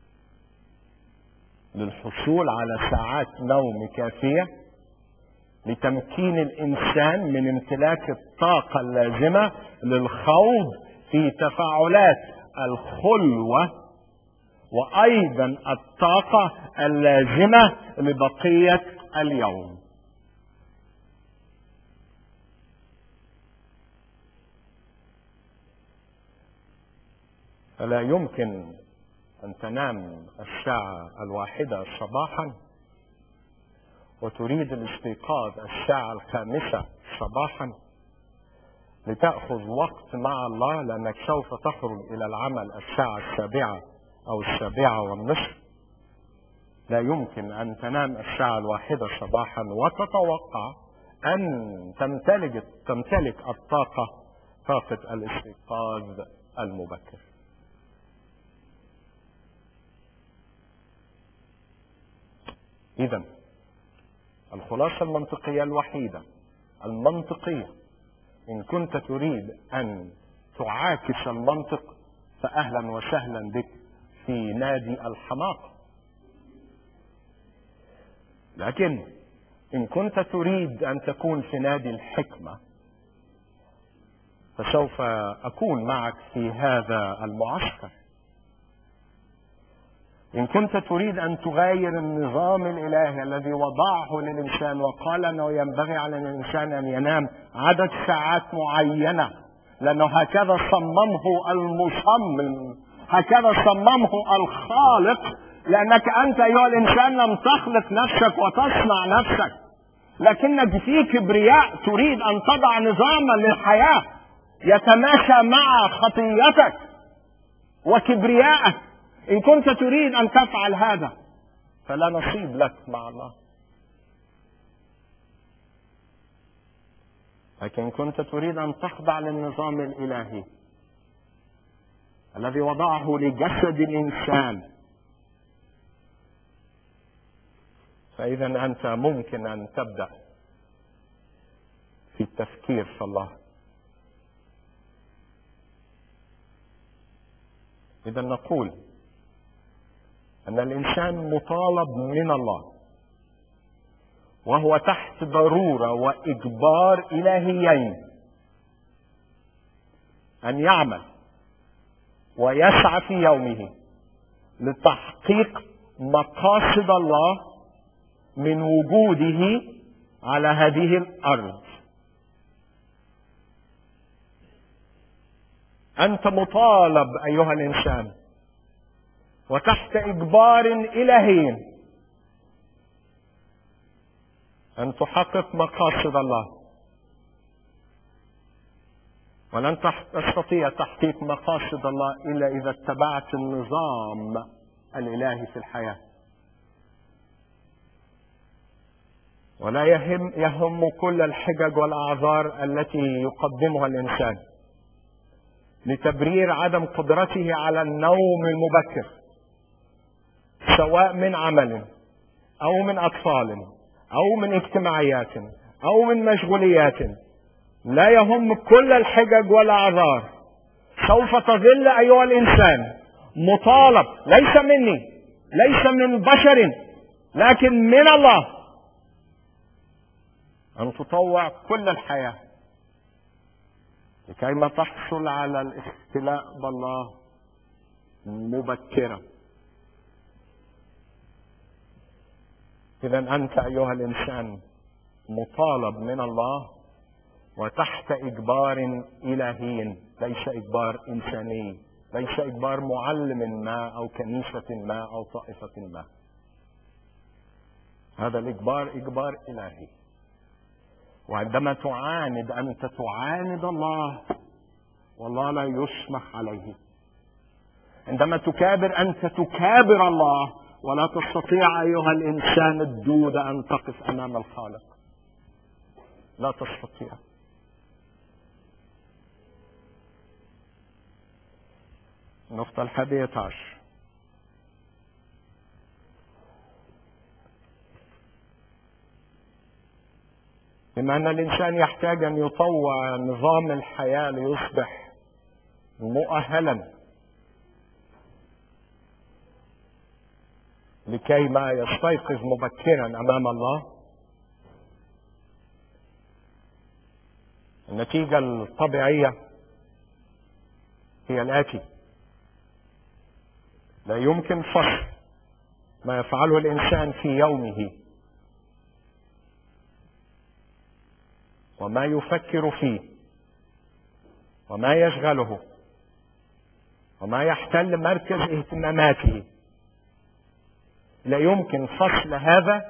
للحصول على ساعات نوم كافية لتمكين الإنسان من امتلاك الطاقة اللازمة للخوض في تفاعلات الخلوة، وأيضا الطاقة اللازمة لبقية اليوم. فلا يمكن أن تنام 1:00 صباحا وتريد الاستيقاظ 5:00 صباحا لتأخذ وقت مع الله، لأنك سوف تخرج إلى العمل 7:00 أو 7:30. لا يمكن أن تنام 1:00 صباحا وتتوقع أن تمتلك طاقة الاستيقاظ المبكر. إذن الخلاصة المنطقية الوحيدة المنطقية، إن كنت تريد أن تعاكس المنطق فأهلا وسهلا بك في نادي الحماقة. لكن إن كنت تريد أن تكون في نادي الحكمة فسوف أكون معك في هذا المعسكر. إن كنت تريد أن تغير النظام الإلهي الذي وضعه للإنسان وقال أنه ينبغي على الإنسان أن ينام عدد ساعات معينة، لأنه هكذا صممه المصمم، هكذا صممه الخالق، لأنك أنت أيها الإنسان لم تخلق نفسك وتصنع نفسك، لكنك في كبرياء تريد أن تضع نظاما للحياة يتماشى مع خطيتك وكبريائك. إن كنت تريد أن تفعل هذا فلا نصيب لك مع الله. لكن إن كنت تريد أن تخضع للنظام الإلهي الذي وضعه لجسد الإنسان، فإذا أنت ممكن أن تبدأ في التفكير في الله. إذا نقول أن الإنسان مطالب من الله وهو تحت ضرورة وإجبار إلهيين أن يعمل ويسعى في يومه لتحقيق مقاصد الله من وجوده على هذه الأرض. أنت مطالب أيها الإنسان وتحت إجبار إلهي أن تحقق مقاصد الله، ولن تستطيع تحقيق مقاصد الله إلا إذا اتبعت النظام الإلهي في الحياة. ولا يهم كل الحجج والأعذار التي يقدمها الإنسان لتبرير عدم قدرته على النوم المبكر، سواء من عمل أو من أطفال أو من اجتماعيات أو من مشغوليات. لا يهم كل الحجج والأعذار. سوف تظل أيها الإنسان مطالب، ليس مني، ليس من بشر، لكن من الله، أن تطوع كل الحياة لكيما تحصل على الاختلاء بالله مبكرا. إذا أنت أيها الإنسان مطالب من الله وتحت إجبار إلهي، ليس إجبار إنساني، ليس إجبار معلم ما أو كنيسة ما أو طائفة ما. هذا الإجبار إجبار إلهي. وعندما تعاند أنت تعاند الله والله لا يسمح عليه. عندما تكابر أنت تكابر الله، ولا تستطيع أيها الإنسان الدود أن تقف أمام الخالق. لا تستطيع. النقطة 11: بما أن الإنسان يحتاج أن يطوع نظام الحياة ليصبح مؤهلا لكي ما يستيقظ مبكرا أمام الله، النتيجة الطبيعية هي الآتي: لا يمكن فصل ما يفعله الإنسان في يومه وما يفكر فيه وما يشغله وما يحتل مركز اهتماماته، لا يمكن فصل هذا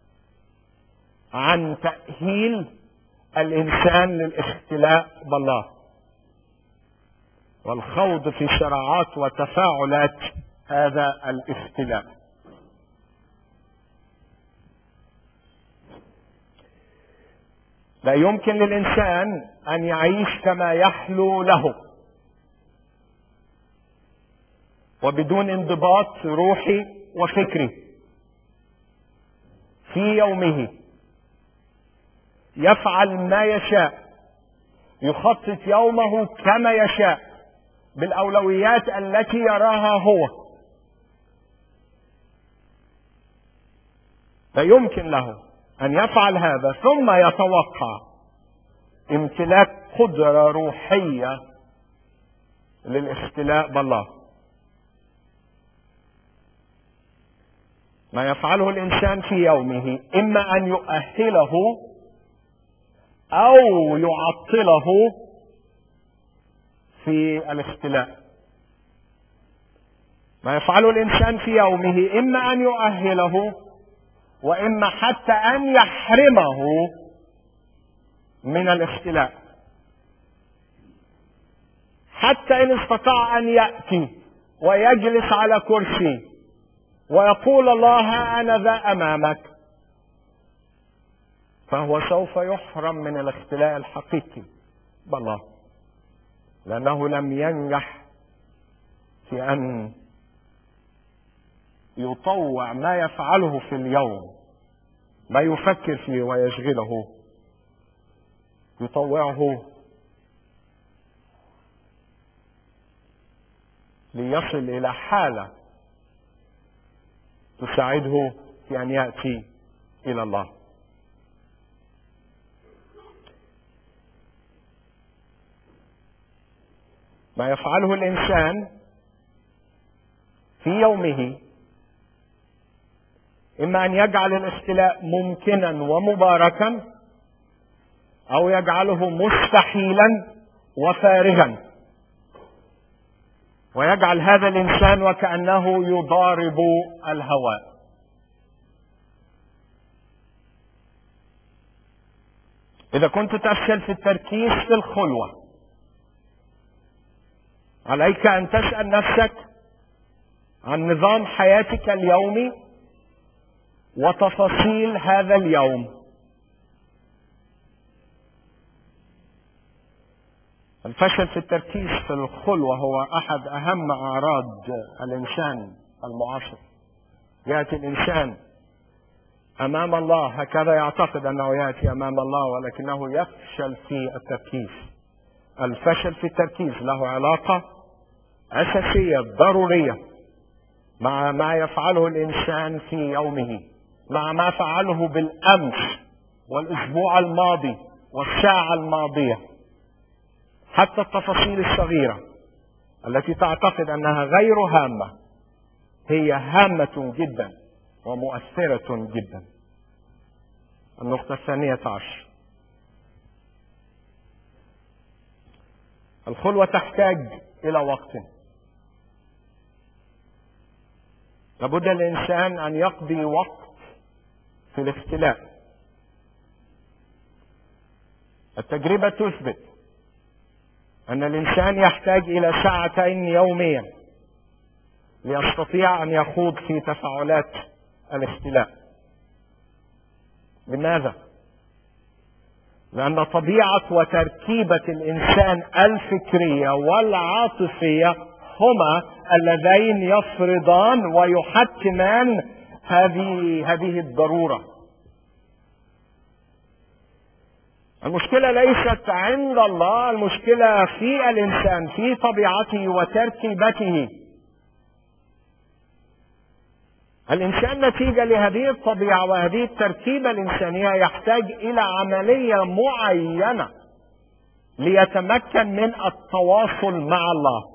عن تأهيل الإنسان للاختلاء بالله والخوض في صراعات وتفاعلات هذا الاختلاء. لا يمكن للإنسان أن يعيش كما يحلو له وبدون انضباط روحي وفكري في يومه، يفعل ما يشاء، يخطط يومه كما يشاء بالأولويات التي يراها هو. لا يمكن له أن يفعل هذا ثم يتوقع امتلاك قدرة روحية للاختلاء بالله. ما يفعله الإنسان في يومه إما أن يؤهله أو يعطله في الاختلاء. ما يفعله الإنسان في يومه إما أن يؤهله وإما حتى أن يحرمه من الاختلاء. حتى إن استطاع أن يأتي ويجلس على كرسي ويقول الله ها أنا ذا أمامك، فهو سوف يحرم من الاختلاء الحقيقي بالله، لأنه لم ينجح في أن يطوع ما يفعله في اليوم، ما يفكر فيه ويشغله، يطوعه ليصل إلى حالة تساعده في أن يأتي إلى الله. ما يفعله الإنسان في يومه إما أن يجعل الاختلاء ممكنا ومباركا، أو يجعله مستحيلا وفارغا، ويجعل هذا الإنسان وكأنه يضارب الهواء. إذا كنت تفشل في التركيز في الخلوة، عليك أن تسأل نفسك عن نظام حياتك اليومي وتفاصيل هذا اليوم. الفشل في التركيز في الخلوة هو أحد أهم أعراض الإنسان المعاصر. يأتي الإنسان أمام الله هكذا يعتقد أنه يأتي أمام الله، ولكنه يفشل في التركيز. الفشل في التركيز له علاقة أساسية ضرورية مع ما يفعله الإنسان في يومه، مع ما فعله بالأمس والأسبوع الماضي والساعة الماضية. حتى التفاصيل الصغيرة التي تعتقد أنها غير هامة هي هامة جدا ومؤثرة جدا. النقطة 12، الخلوة تحتاج إلى وقت. لابد الإنسان أن يقضي وقت في الاختلاء. التجربة تثبت أن الإنسان يحتاج إلى 2 ساعة يوميا ليستطيع أن يخوض في تفاعلات الاختلاء. لماذا؟ لأن طبيعة وتركيبة الإنسان الفكرية والعاطفية هما اللذين يفرضان ويحتمان هذه الضرورة. المشكلة ليست عند الله، المشكلة في الإنسان، في طبيعته وتركيبته. الإنسان نتيجة لهذه الطبيعة وهذه التركيبة الإنسانية يحتاج إلى عملية معينة ليتمكن من التواصل مع الله.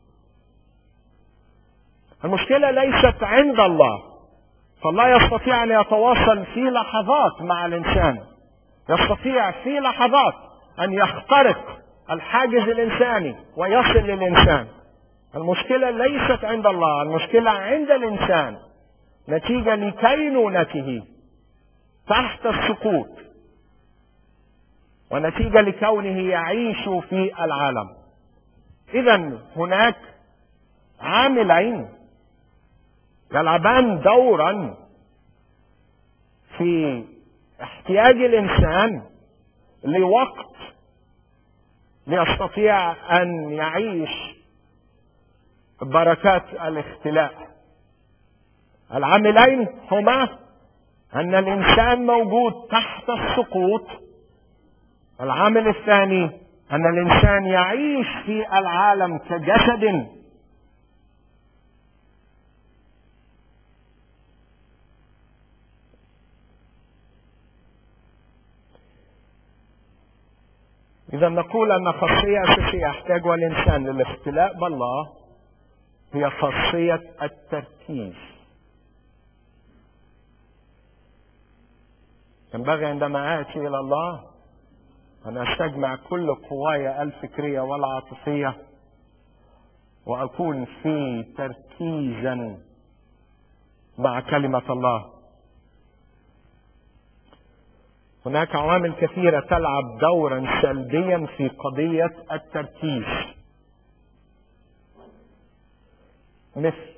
المشكلة ليست عند الله، فالله يستطيع أن يتواصل في لحظات مع الإنسان، يستطيع في لحظات أن يخترق الحاجز الإنساني ويصل للإنسان. المشكلة ليست عند الله، المشكلة عند الإنسان نتيجة لكينونته تحت السقوط، ونتيجة لكونه يعيش في العالم. إذن هناك عاملين يلعبان دورا في احتياج الإنسان لوقت ليستطيع أن يعيش بركات الاختلاء. العاملين هما أن الإنسان موجود تحت السقوط، العامل الثاني أن الإنسان يعيش في العالم كجسد. إذا نقول أن خاصية أساسية يحتاجها الإنسان للاختلاء بالله هي خاصية التركيز. ينبغي عندما آتي إلى الله أن أستجمع كل قواي الفكرية والعاطفية وأكون في تركيزا مع كلمة الله. هناك عوامل كثيرة تلعب دورا سلبيا في قضية التركيز. مثل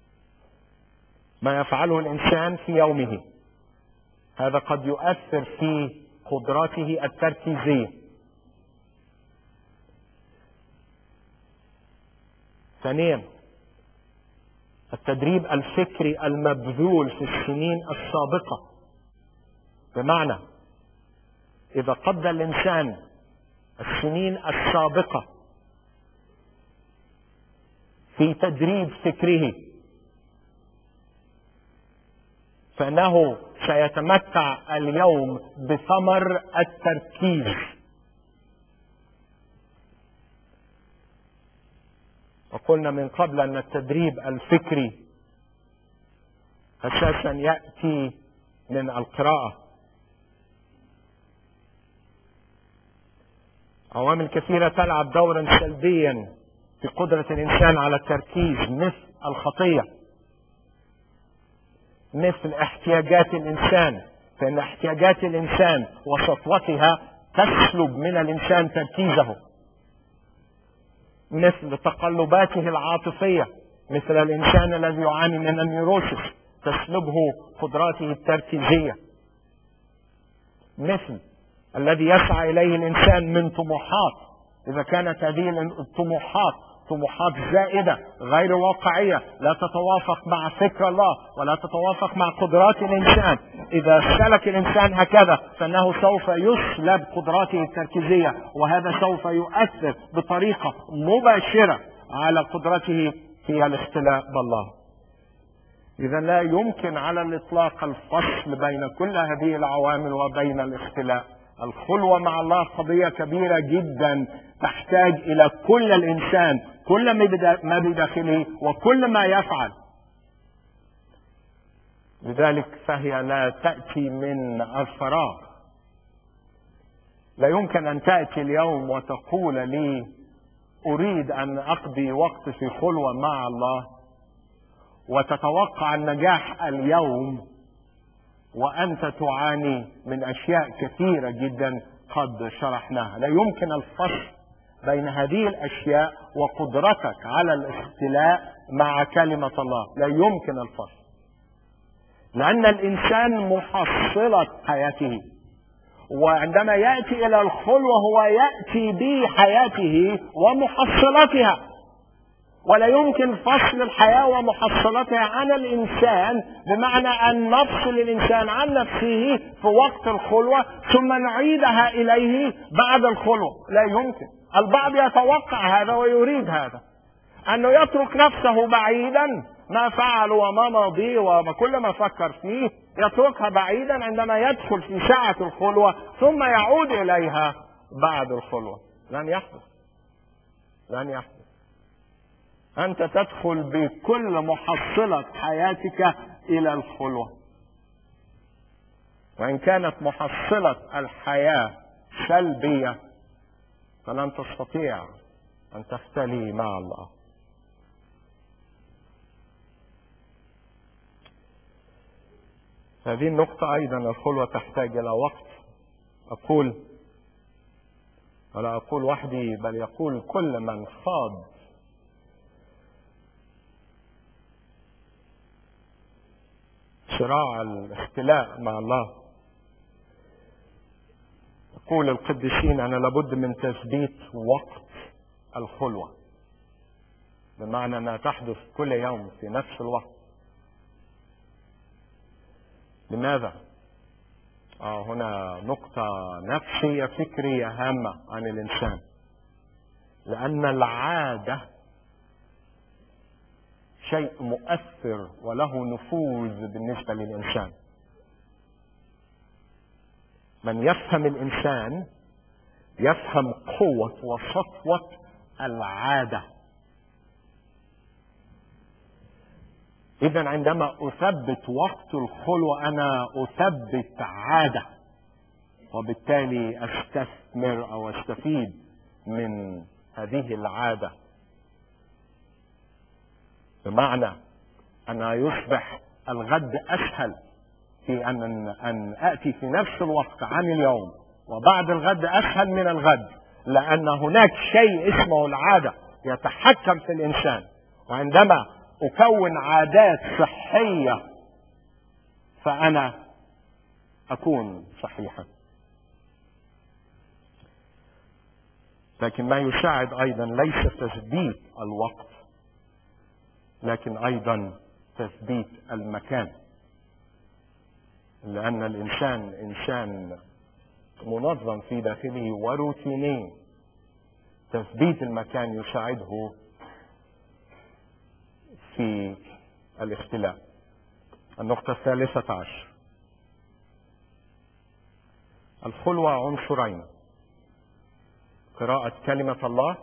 ما يفعله الإنسان في يومه، هذا قد يؤثر في قدراته التركيزية. ثانيا، التدريب الفكري المبذول في السنين السابقة، بمعنى إذا قضى الإنسان السنين السابقة في تدريب فكره فإنه سيتمتع اليوم بثمر التركيز. وقلنا من قبل أن التدريب الفكري أساسا يأتي من القراءة. عوامل كثيرة تلعب دورا سلبيا في قدرة الإنسان على التركيز، مثل الخطية، مثل احتياجات الإنسان، فإن احتياجات الإنسان وسطوتها تسلب من الإنسان تركيزه، مثل تقلباته العاطفية، مثل الإنسان الذي يعاني من النيروسيس تسلبه قدراته التركيزية، مثل الذي يسعى إليه الإنسان من طموحات، إذا كانت هذه الطموحات طموحات زائدة غير واقعية لا تتوافق مع فكر الله ولا تتوافق مع قدرات الإنسان، إذا سلك الإنسان هكذا فإنه سوف يسلب قدراته التركيزية، وهذا سوف يؤثر بطريقة مباشرة على قدرته في الاختلاء بالله. إذا لا يمكن على الإطلاق الفصل بين كل هذه العوامل وبين الاختلاء. الخلوة مع الله قضية كبيرة جدا تحتاج إلى كل الإنسان، كل ما بداخله وكل ما يفعل. لذلك فهي لا تأتي من الفراغ. لا يمكن أن تأتي اليوم وتقول لي أريد أن أقضي وقت في خلوة مع الله وتتوقع النجاح اليوم وأنت تعاني من أشياء كثيرة جدا قد شرحناها. لا يمكن الفصل بين هذه الأشياء وقدرتك على الاختلاء مع كلمة الله، لا يمكن الفصل، لأن الإنسان محصلة حياته، وعندما يأتي إلى الخلوة هو يأتي بحياته ومحصلتها، ولا يمكن فصل الحياة ومحصلتها عن الإنسان، بمعنى أن نفصل الإنسان عن نفسه في وقت الخلوة ثم نعيدها إليه بعد الخلوة. لا يمكن. البعض يتوقع هذا ويريد هذا، أنه يترك نفسه بعيدا، ما فعل وما ماضي وكل ما فكر فيه يتركها بعيدا عندما يدخل في ساعة الخلوة ثم يعود إليها بعد الخلوة. لن يحدث، لن يحدث. أنت تدخل بكل محصلة حياتك إلى الخلوة، وإن كانت محصلة الحياة سلبية فلن تستطيع أن تختلي مع الله. هذه النقطة أيضا، الخلوة تحتاج إلى وقت. أقول ولا أقول وحدي، بل يقول كل من خاض صراع الاختلاء مع الله، يقول القديسين أنا لابد من تثبيت وقت الخلوة، بمعنى أنها تحدث كل يوم في نفس الوقت. لماذا؟ هنا نقطة نفسية فكرية هامة عن الإنسان، لأن العادة شيء مؤثر وله نفوذ بالنسبة للإنسان. من يفهم الإنسان يفهم قوة وسطوة العادة. إذن عندما أثبت وقت الخلوة أنا أثبت عادة، وبالتالي أستثمر أو أستفيد من هذه العادة، بمعنى أن يصبح الغد أسهل في أن أأتي في نفس الوقت عن اليوم، وبعد الغد أسهل من الغد، لأن هناك شيء اسمه العادة يتحكم في الإنسان. وعندما أكون عادات صحية فأنا أكون صحيحا. لكن ما يساعد أيضا ليس تثبيت الوقت، لكن أيضا تثبيت المكان، لأن الإنسان إنسان منظم في داخله وروتيني. تثبيت المكان يساعده في الاختلاء. النقطة 13: الخلوة عنصرين: قراءة كلمة الله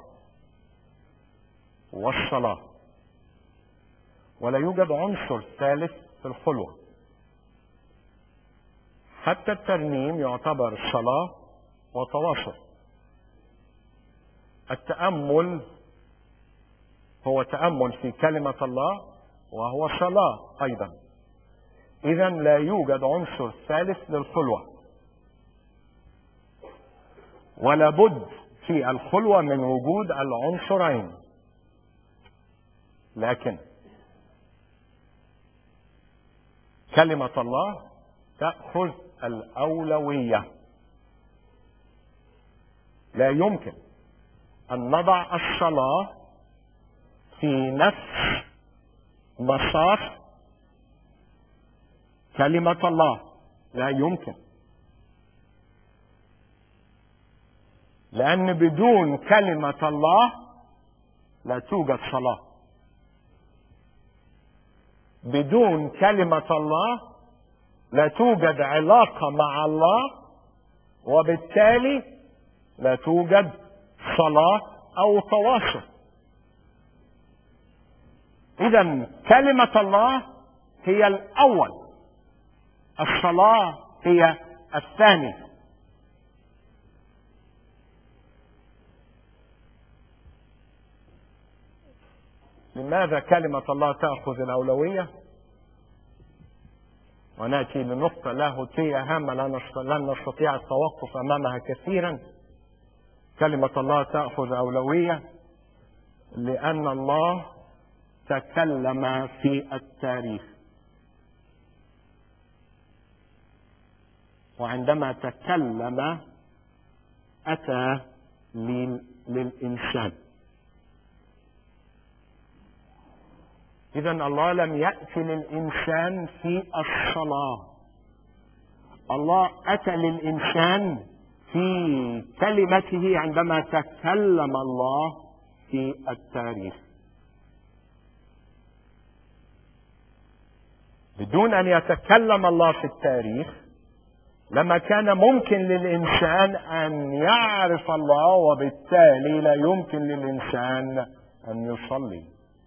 والصلاة، ولا يوجد عنصر ثالث في الخلوة. حتى الترنيم يعتبر صلاة وتواصل. التأمل هو تأمل في كلمة الله وهو صلاة أيضا. إذا لا يوجد عنصر ثالث للخلوة، ولا بد في الخلوة من وجود العنصرين. لكن كلمة الله تأخذ الأولوية. لا يمكن أن نضع الصلاة في نفس مصاف كلمة الله. لا يمكن، لأن بدون كلمة الله لا توجد صلاة. بدون كلمة الله لا توجد علاقة مع الله، وبالتالي لا توجد صلاة أو تواصل. إذا كلمة الله هي الأول، الصلاة هي الثاني. لماذا كلمة الله تأخذ الأولوية؟ ونأتي لنقطة لاهوتية هامة لن نستطيع التوقف أمامها كثيرا. كلمة الله تأخذ أولوية لأن الله تكلم في التاريخ، وعندما تكلم أتى للإنسان. إذا الله لم يأتي للإنسان في الصلاة، الله أتى للإنسان في كلمته عندما تكلم الله في التاريخ. بدون أن يتكلم الله في التاريخ لما كان ممكن للإنسان أن يعرف الله، وبالتالي لا يمكن للإنسان أن يصلي.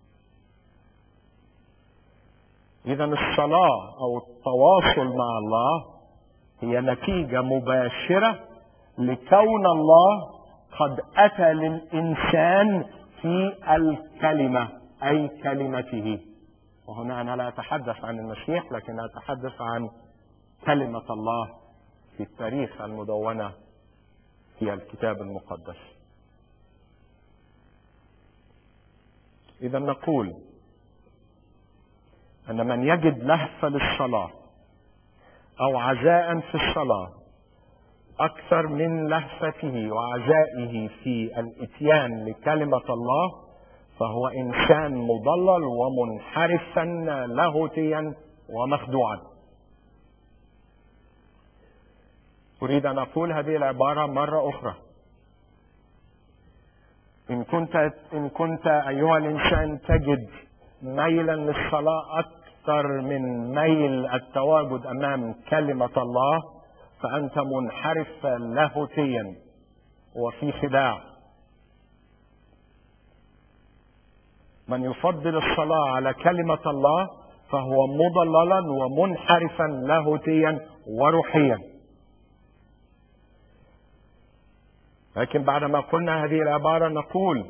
إذا الصلاة أو التواصل مع الله هي نتيجة مباشرة لكون الله قد أتى للإنسان في الكلمة، أي كلمته. وهنا أنا لا أتحدث عن المسيح، لكن أتحدث عن كلمة الله في التاريخ المدونة في الكتاب المقدس. إذا نقول أن من يجد لهفة للصلاة أو عزاء في الصلاة أكثر من لهفته وعزائه في الإتيان لكلمة الله فهو إنسان مضلل ومنحرفا لاهوتيا ومخدوعا. أريد أن أقول هذه العبارة مرة أخرى. إن كنت أيها الإنسان تجد ميلا للصلاة أكثر من ميل التواجد أمام كلمة الله فأنت منحرف لاهوتيا وفي خداع. من يفضل الصلاة على كلمة الله فهو مضللا ومنحرفا لاهوتيا وروحيا. لكن بعدما قلنا هذه العبارة نقول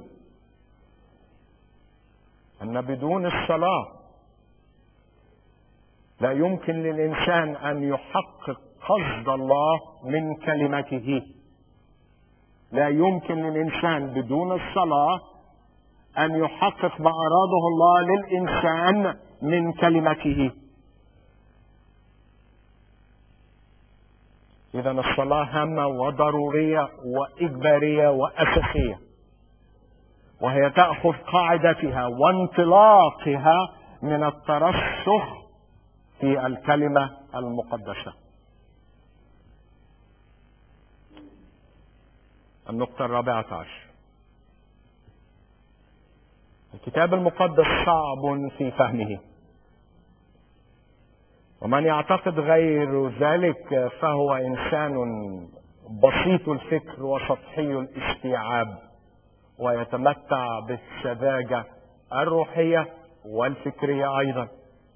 أن بدون الصلاة لا يمكن للإنسان أن يحقق قصد الله من كلمته. لا يمكن للإنسان بدون الصلاة أن يحقق ما أراده الله للإنسان من كلمته. إذا الصلاة هامة وضرورية وإجبارية وأساسية، وهي تأخذ قاعدتها وانطلاقها من الترسخ في الكلمة المقدسة. النقطة 14، الكتاب المقدس صعب في فهمه، ومن يعتقد غير ذلك فهو إنسان بسيط الفكر وسطحي الاستيعاب، ويتمتع بالسذاجة الروحية والفكرية أيضا.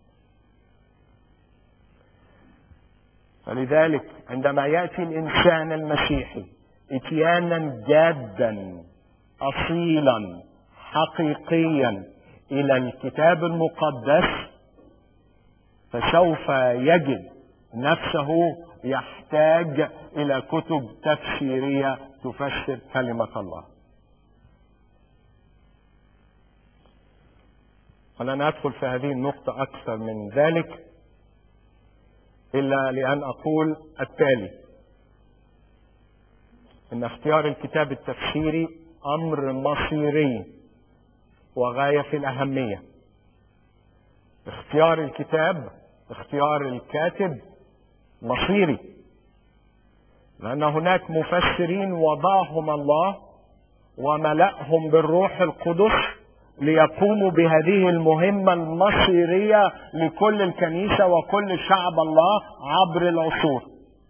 فلذلك عندما يأتي الإنسان المسيحي اتيانا جادا أصيلا حقيقيا إلى الكتاب المقدس، فسوف يجد نفسه يحتاج إلى كتب تفسيرية تفسر كلمة الله. ولن أدخل في هذه النقطة أكثر من ذلك إلا لأن أقول التالي: إن اختيار الكتاب التفسيري أمر مصيري وغاية في الأهمية. اختيار الكتاب، اختيار الكاتب مصيري، لأن هناك مفسرين وضعهم الله وملأهم بالروح القدس ليقوموا بهذه المهمة المصيرية لكل الكنيسة وكل شعب الله عبر العصور.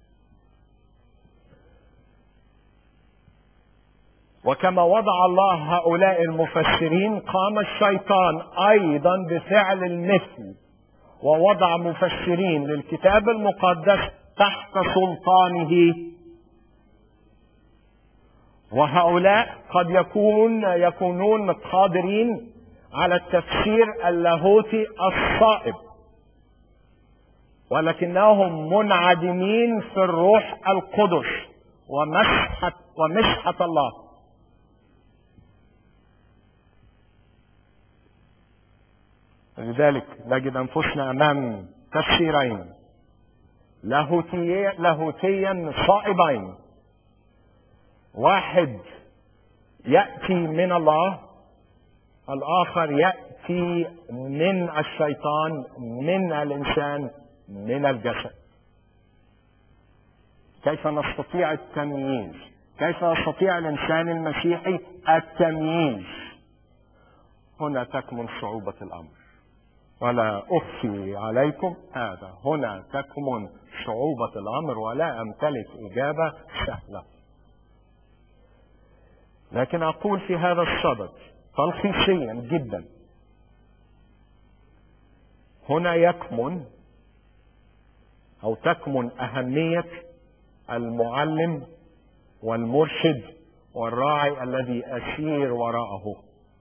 وكما وضع الله هؤلاء المفسرين، قام الشيطان أيضا بفعل المثل ووضع مفسرين للكتاب المقدس تحت سلطانه، وهؤلاء قد يكونون قادرين على التفسير اللاهوتي الصائب، ولكنهم منعدمين في الروح القدس ومسحة الله. لذلك نجد أنفسنا أمام تفسيرين لاهوتيا صائبين، واحد يأتي من الله، الآخر يأتي من الشيطان، من الإنسان، من الجسد. كيف نستطيع التمييز؟ كيف يستطيع الإنسان المسيحي التمييز؟ هنا تكمن صعوبة الأمر، ولا أخفي عليكم هذا. هنا تكمن صعوبة الأمر، ولا أمتلك إجابة سهلة. لكن أقول في هذا الصدد تلخيصيا جدا: هنا تكمن أهمية المعلم والمرشد والراعي الذي أسير وراءه.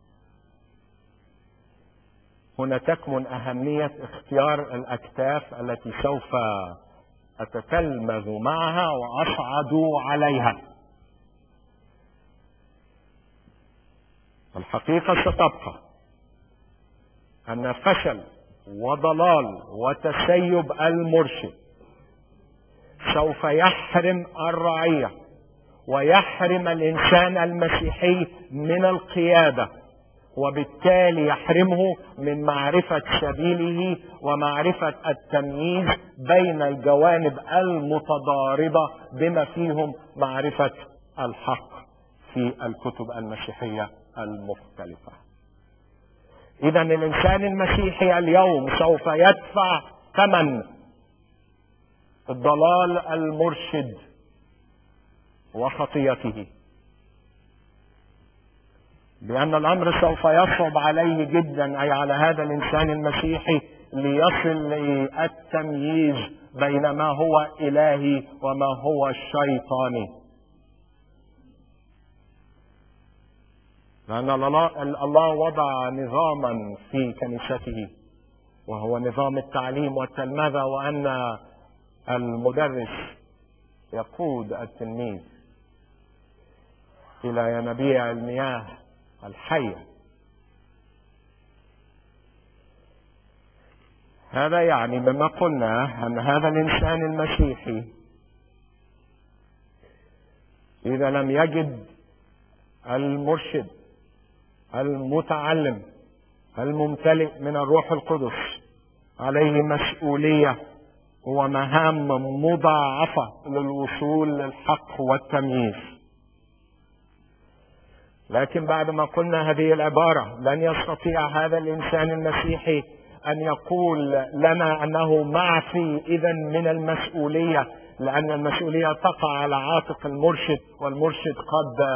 هنا تكمن أهمية اختيار الأكتاف التي سوف أتتلمذ معها وأصعد عليها. الحقيقة ستبقى أن فشل وضلال وتسيب المرشد سوف يحرم الرعية ويحرم الإنسان المسيحي من القيادة، وبالتالي يحرمه من معرفة سبيله ومعرفة التمييز بين الجوانب المتضاربة بما فيهم معرفة الحق في الكتب المسيحية المختلفة. إذا الإنسان المسيحي اليوم سوف يدفع ثمن ضلال المرشد وخطيته، لأن الأمر سوف يصعب عليه جدا، أي على هذا الإنسان المسيحي، ليصل للتمييز بين ما هو إلهي وما هو شيطاني. لأن الله وضع نظاما في كنيسته، وهو نظام التعليم والتلمذة، وأن المدرس يقود التلميذ إلى ينابيع المياه الحية هذا يعني بما قلنا أن هذا الإنسان المسيحي إذا لم يجد المرشد المتعلم الممتلئ من الروح القدس عليه مسؤولية ومهام مضاعفة للوصول للحق والتمييز. لكن بعد ما قلنا هذه العبارة لن يستطيع هذا الإنسان المسيحي أن يقول لنا أنه معفي إذن من المسؤولية، لأن المسؤولية تقع على عاتق المرشد، والمرشد قد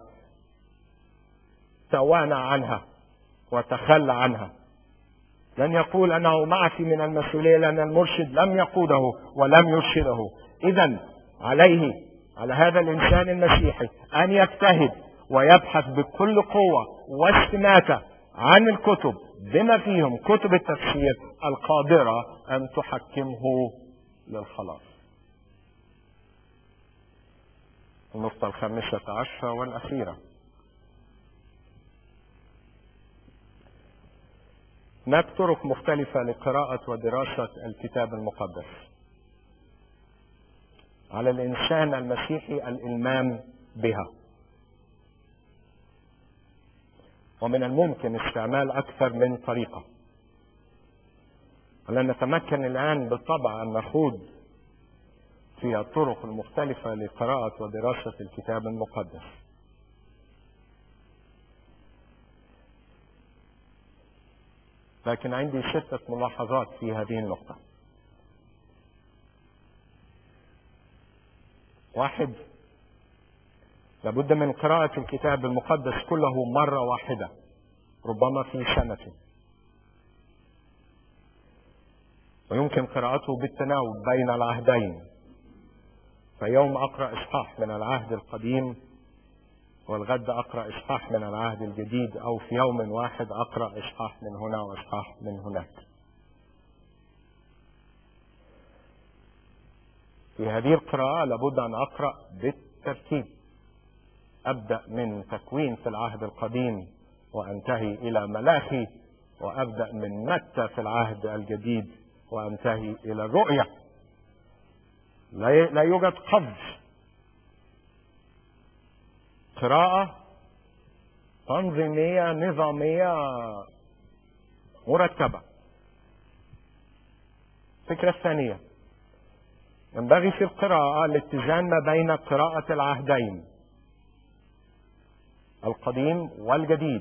توانى عنها وتخلى عنها. لن يقول أنه معفي من المسؤولية لأن المرشد لم يقوده ولم يرشده. إذن عليه، على هذا الإنسان المسيحي، أن يجتهد ويبحث بكل قوة واستماتة عن الكتب بما فيهم كتب التفسير القادرة أن تحكمه للخلاص. النقطة 15 والأخيرة: هناك طرق مختلفة لقراءة ودراسة الكتاب المقدس. على الإنسان المسيحي الإلمام بها، ومن الممكن استعمال أكثر من طريقة. ولن نتمكن الآن بالطبع أن نخوض في الطرق المختلفة لقراءة ودراسة الكتاب المقدس، لكن عندي 6 ملاحظات في هذه النقطة. 1: لابد من قراءة الكتاب المقدس كله مرة واحدة، ربما في سنة، ويمكن قراءته بالتناوب بين العهدين. فيوم أقرأ إصحاح من العهد القديم، والغد أقرأ إصحاح من العهد الجديد، أو في يوم واحد أقرأ إصحاح من هنا وإصحاح من هناك. في هذه القراءة لابد أن أقرأ بالترتيب، أبدأ من تكوين في العهد القديم وأنتهي إلى ملاخي، وأبدأ من متى في العهد الجديد وأنتهي إلى الرؤيا. لا يوجد قفز، قراءة تنظيمية نظامية مرتبة. الفكرة الثانية: ينبغي في القراءة الاتزان ما بين قراءة العهدين القديم والجديد.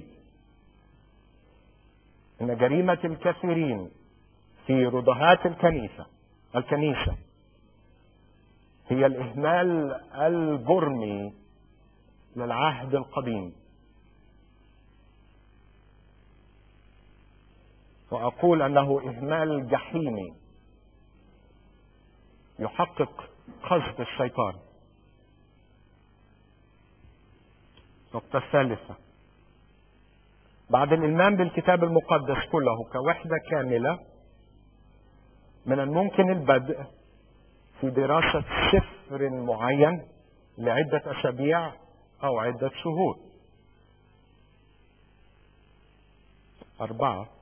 إن جريمة الكثيرين في ردهات الكنيسة هي الإهمال الجرمي للعهد القديم. وأقول أنه إهمال جحيمي يحقق قصد الشيطان. النقطة الثالثة: بعد الإلمام بالكتاب المقدس كله كوحدة كاملة، من الممكن البدء في دراسة سفر معين لعدة أسابيع أو عدة شهور. 4: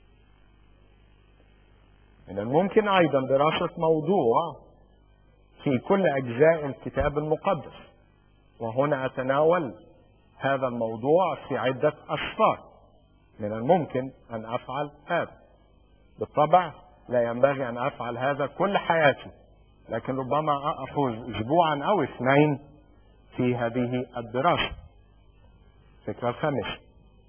من الممكن أيضا دراسة موضوع في كل أجزاء الكتاب المقدس، وهنا أتناول هذا الموضوع في عدة أسفار. من الممكن أن أفعل هذا. بالطبع لا ينبغي أن أفعل هذا كل حياتي، لكن ربما أخذ أسبوعا أو 2 في هذه الدراسة. الفكرة الخامسة: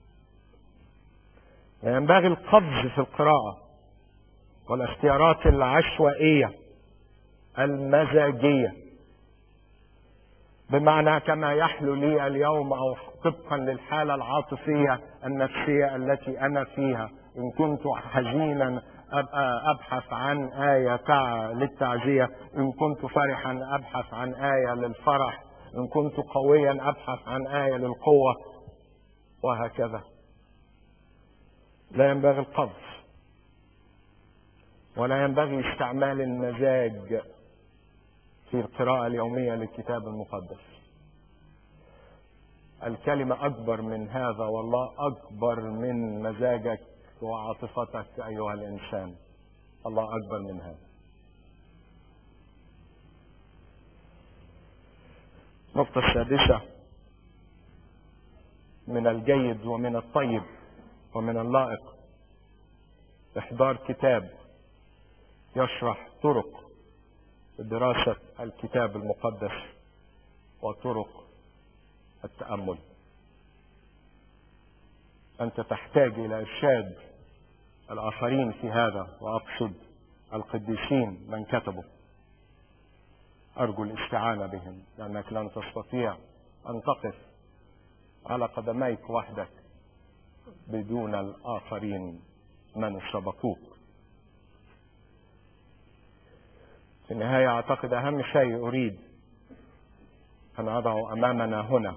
لا ينبغي القفز في القراءة والاختيارات العشوائية المزاجية، بمعنى كما يحلو لي اليوم أو طبقا للحالة العاطفية النفسية التي أنا فيها. إن كنت حزينا أبحث عن آية للتعزية، إن كنت فرحا أبحث عن آية للفرح، إن كنت قويا أبحث عن آية للقوة، وهكذا. لا ينبغي القفز، ولا ينبغي استعمال المزاج في القراءة اليومية للكتاب المقدس. الكلمة أكبر من هذا، والله أكبر من مزاجك وعاطفتك أيها الإنسان. الله أكبر من هذا. النقطة السادسة: من الجيد ومن الطيب ومن اللائق إحضار كتاب يشرح طرق دراسة الكتاب المقدس وطرق التأمل. أنت تحتاج إلى إرشاد الآخرين في هذا، وأقصد القديسين من كتبوا. أرجو الاستعانة بهم، لأنك لن تستطيع أن تقف على قدميك وحدك بدون الآخرين من سبقوك. في النهاية أعتقد أهم شيء أريد أن أضعه أمامنا هنا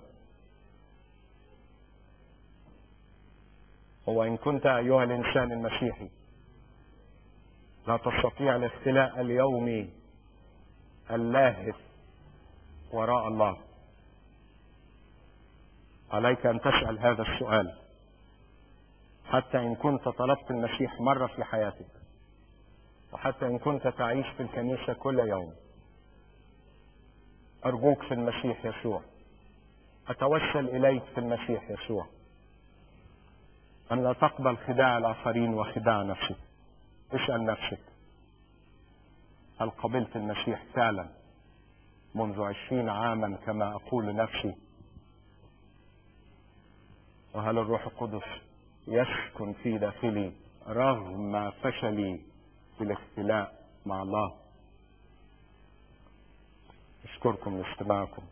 هو: إن كنت أيها الإنسان المسيحي لا تستطيع الاختلاء اليومي اللاهث وراء الله، عليك أن تسأل هذا السؤال. حتى إن كنت طلبت المسيح مرة في حياتك، وحتى إن كنت تعيش في الكنيسة كل يوم، أرجوك في المسيح يسوع، أتوسل إليك في المسيح يسوع أن لا تقبل خداع الآخرين وخداع نفسك. اسأل نفسك: هل قبلت المسيح فعلا منذ 20 عاما كما أقول لنفسي؟ وهل الروح القدس يسكن في داخلي رغم فشلي في الاختلاء مع الله؟ أشكركم لاستماعكم.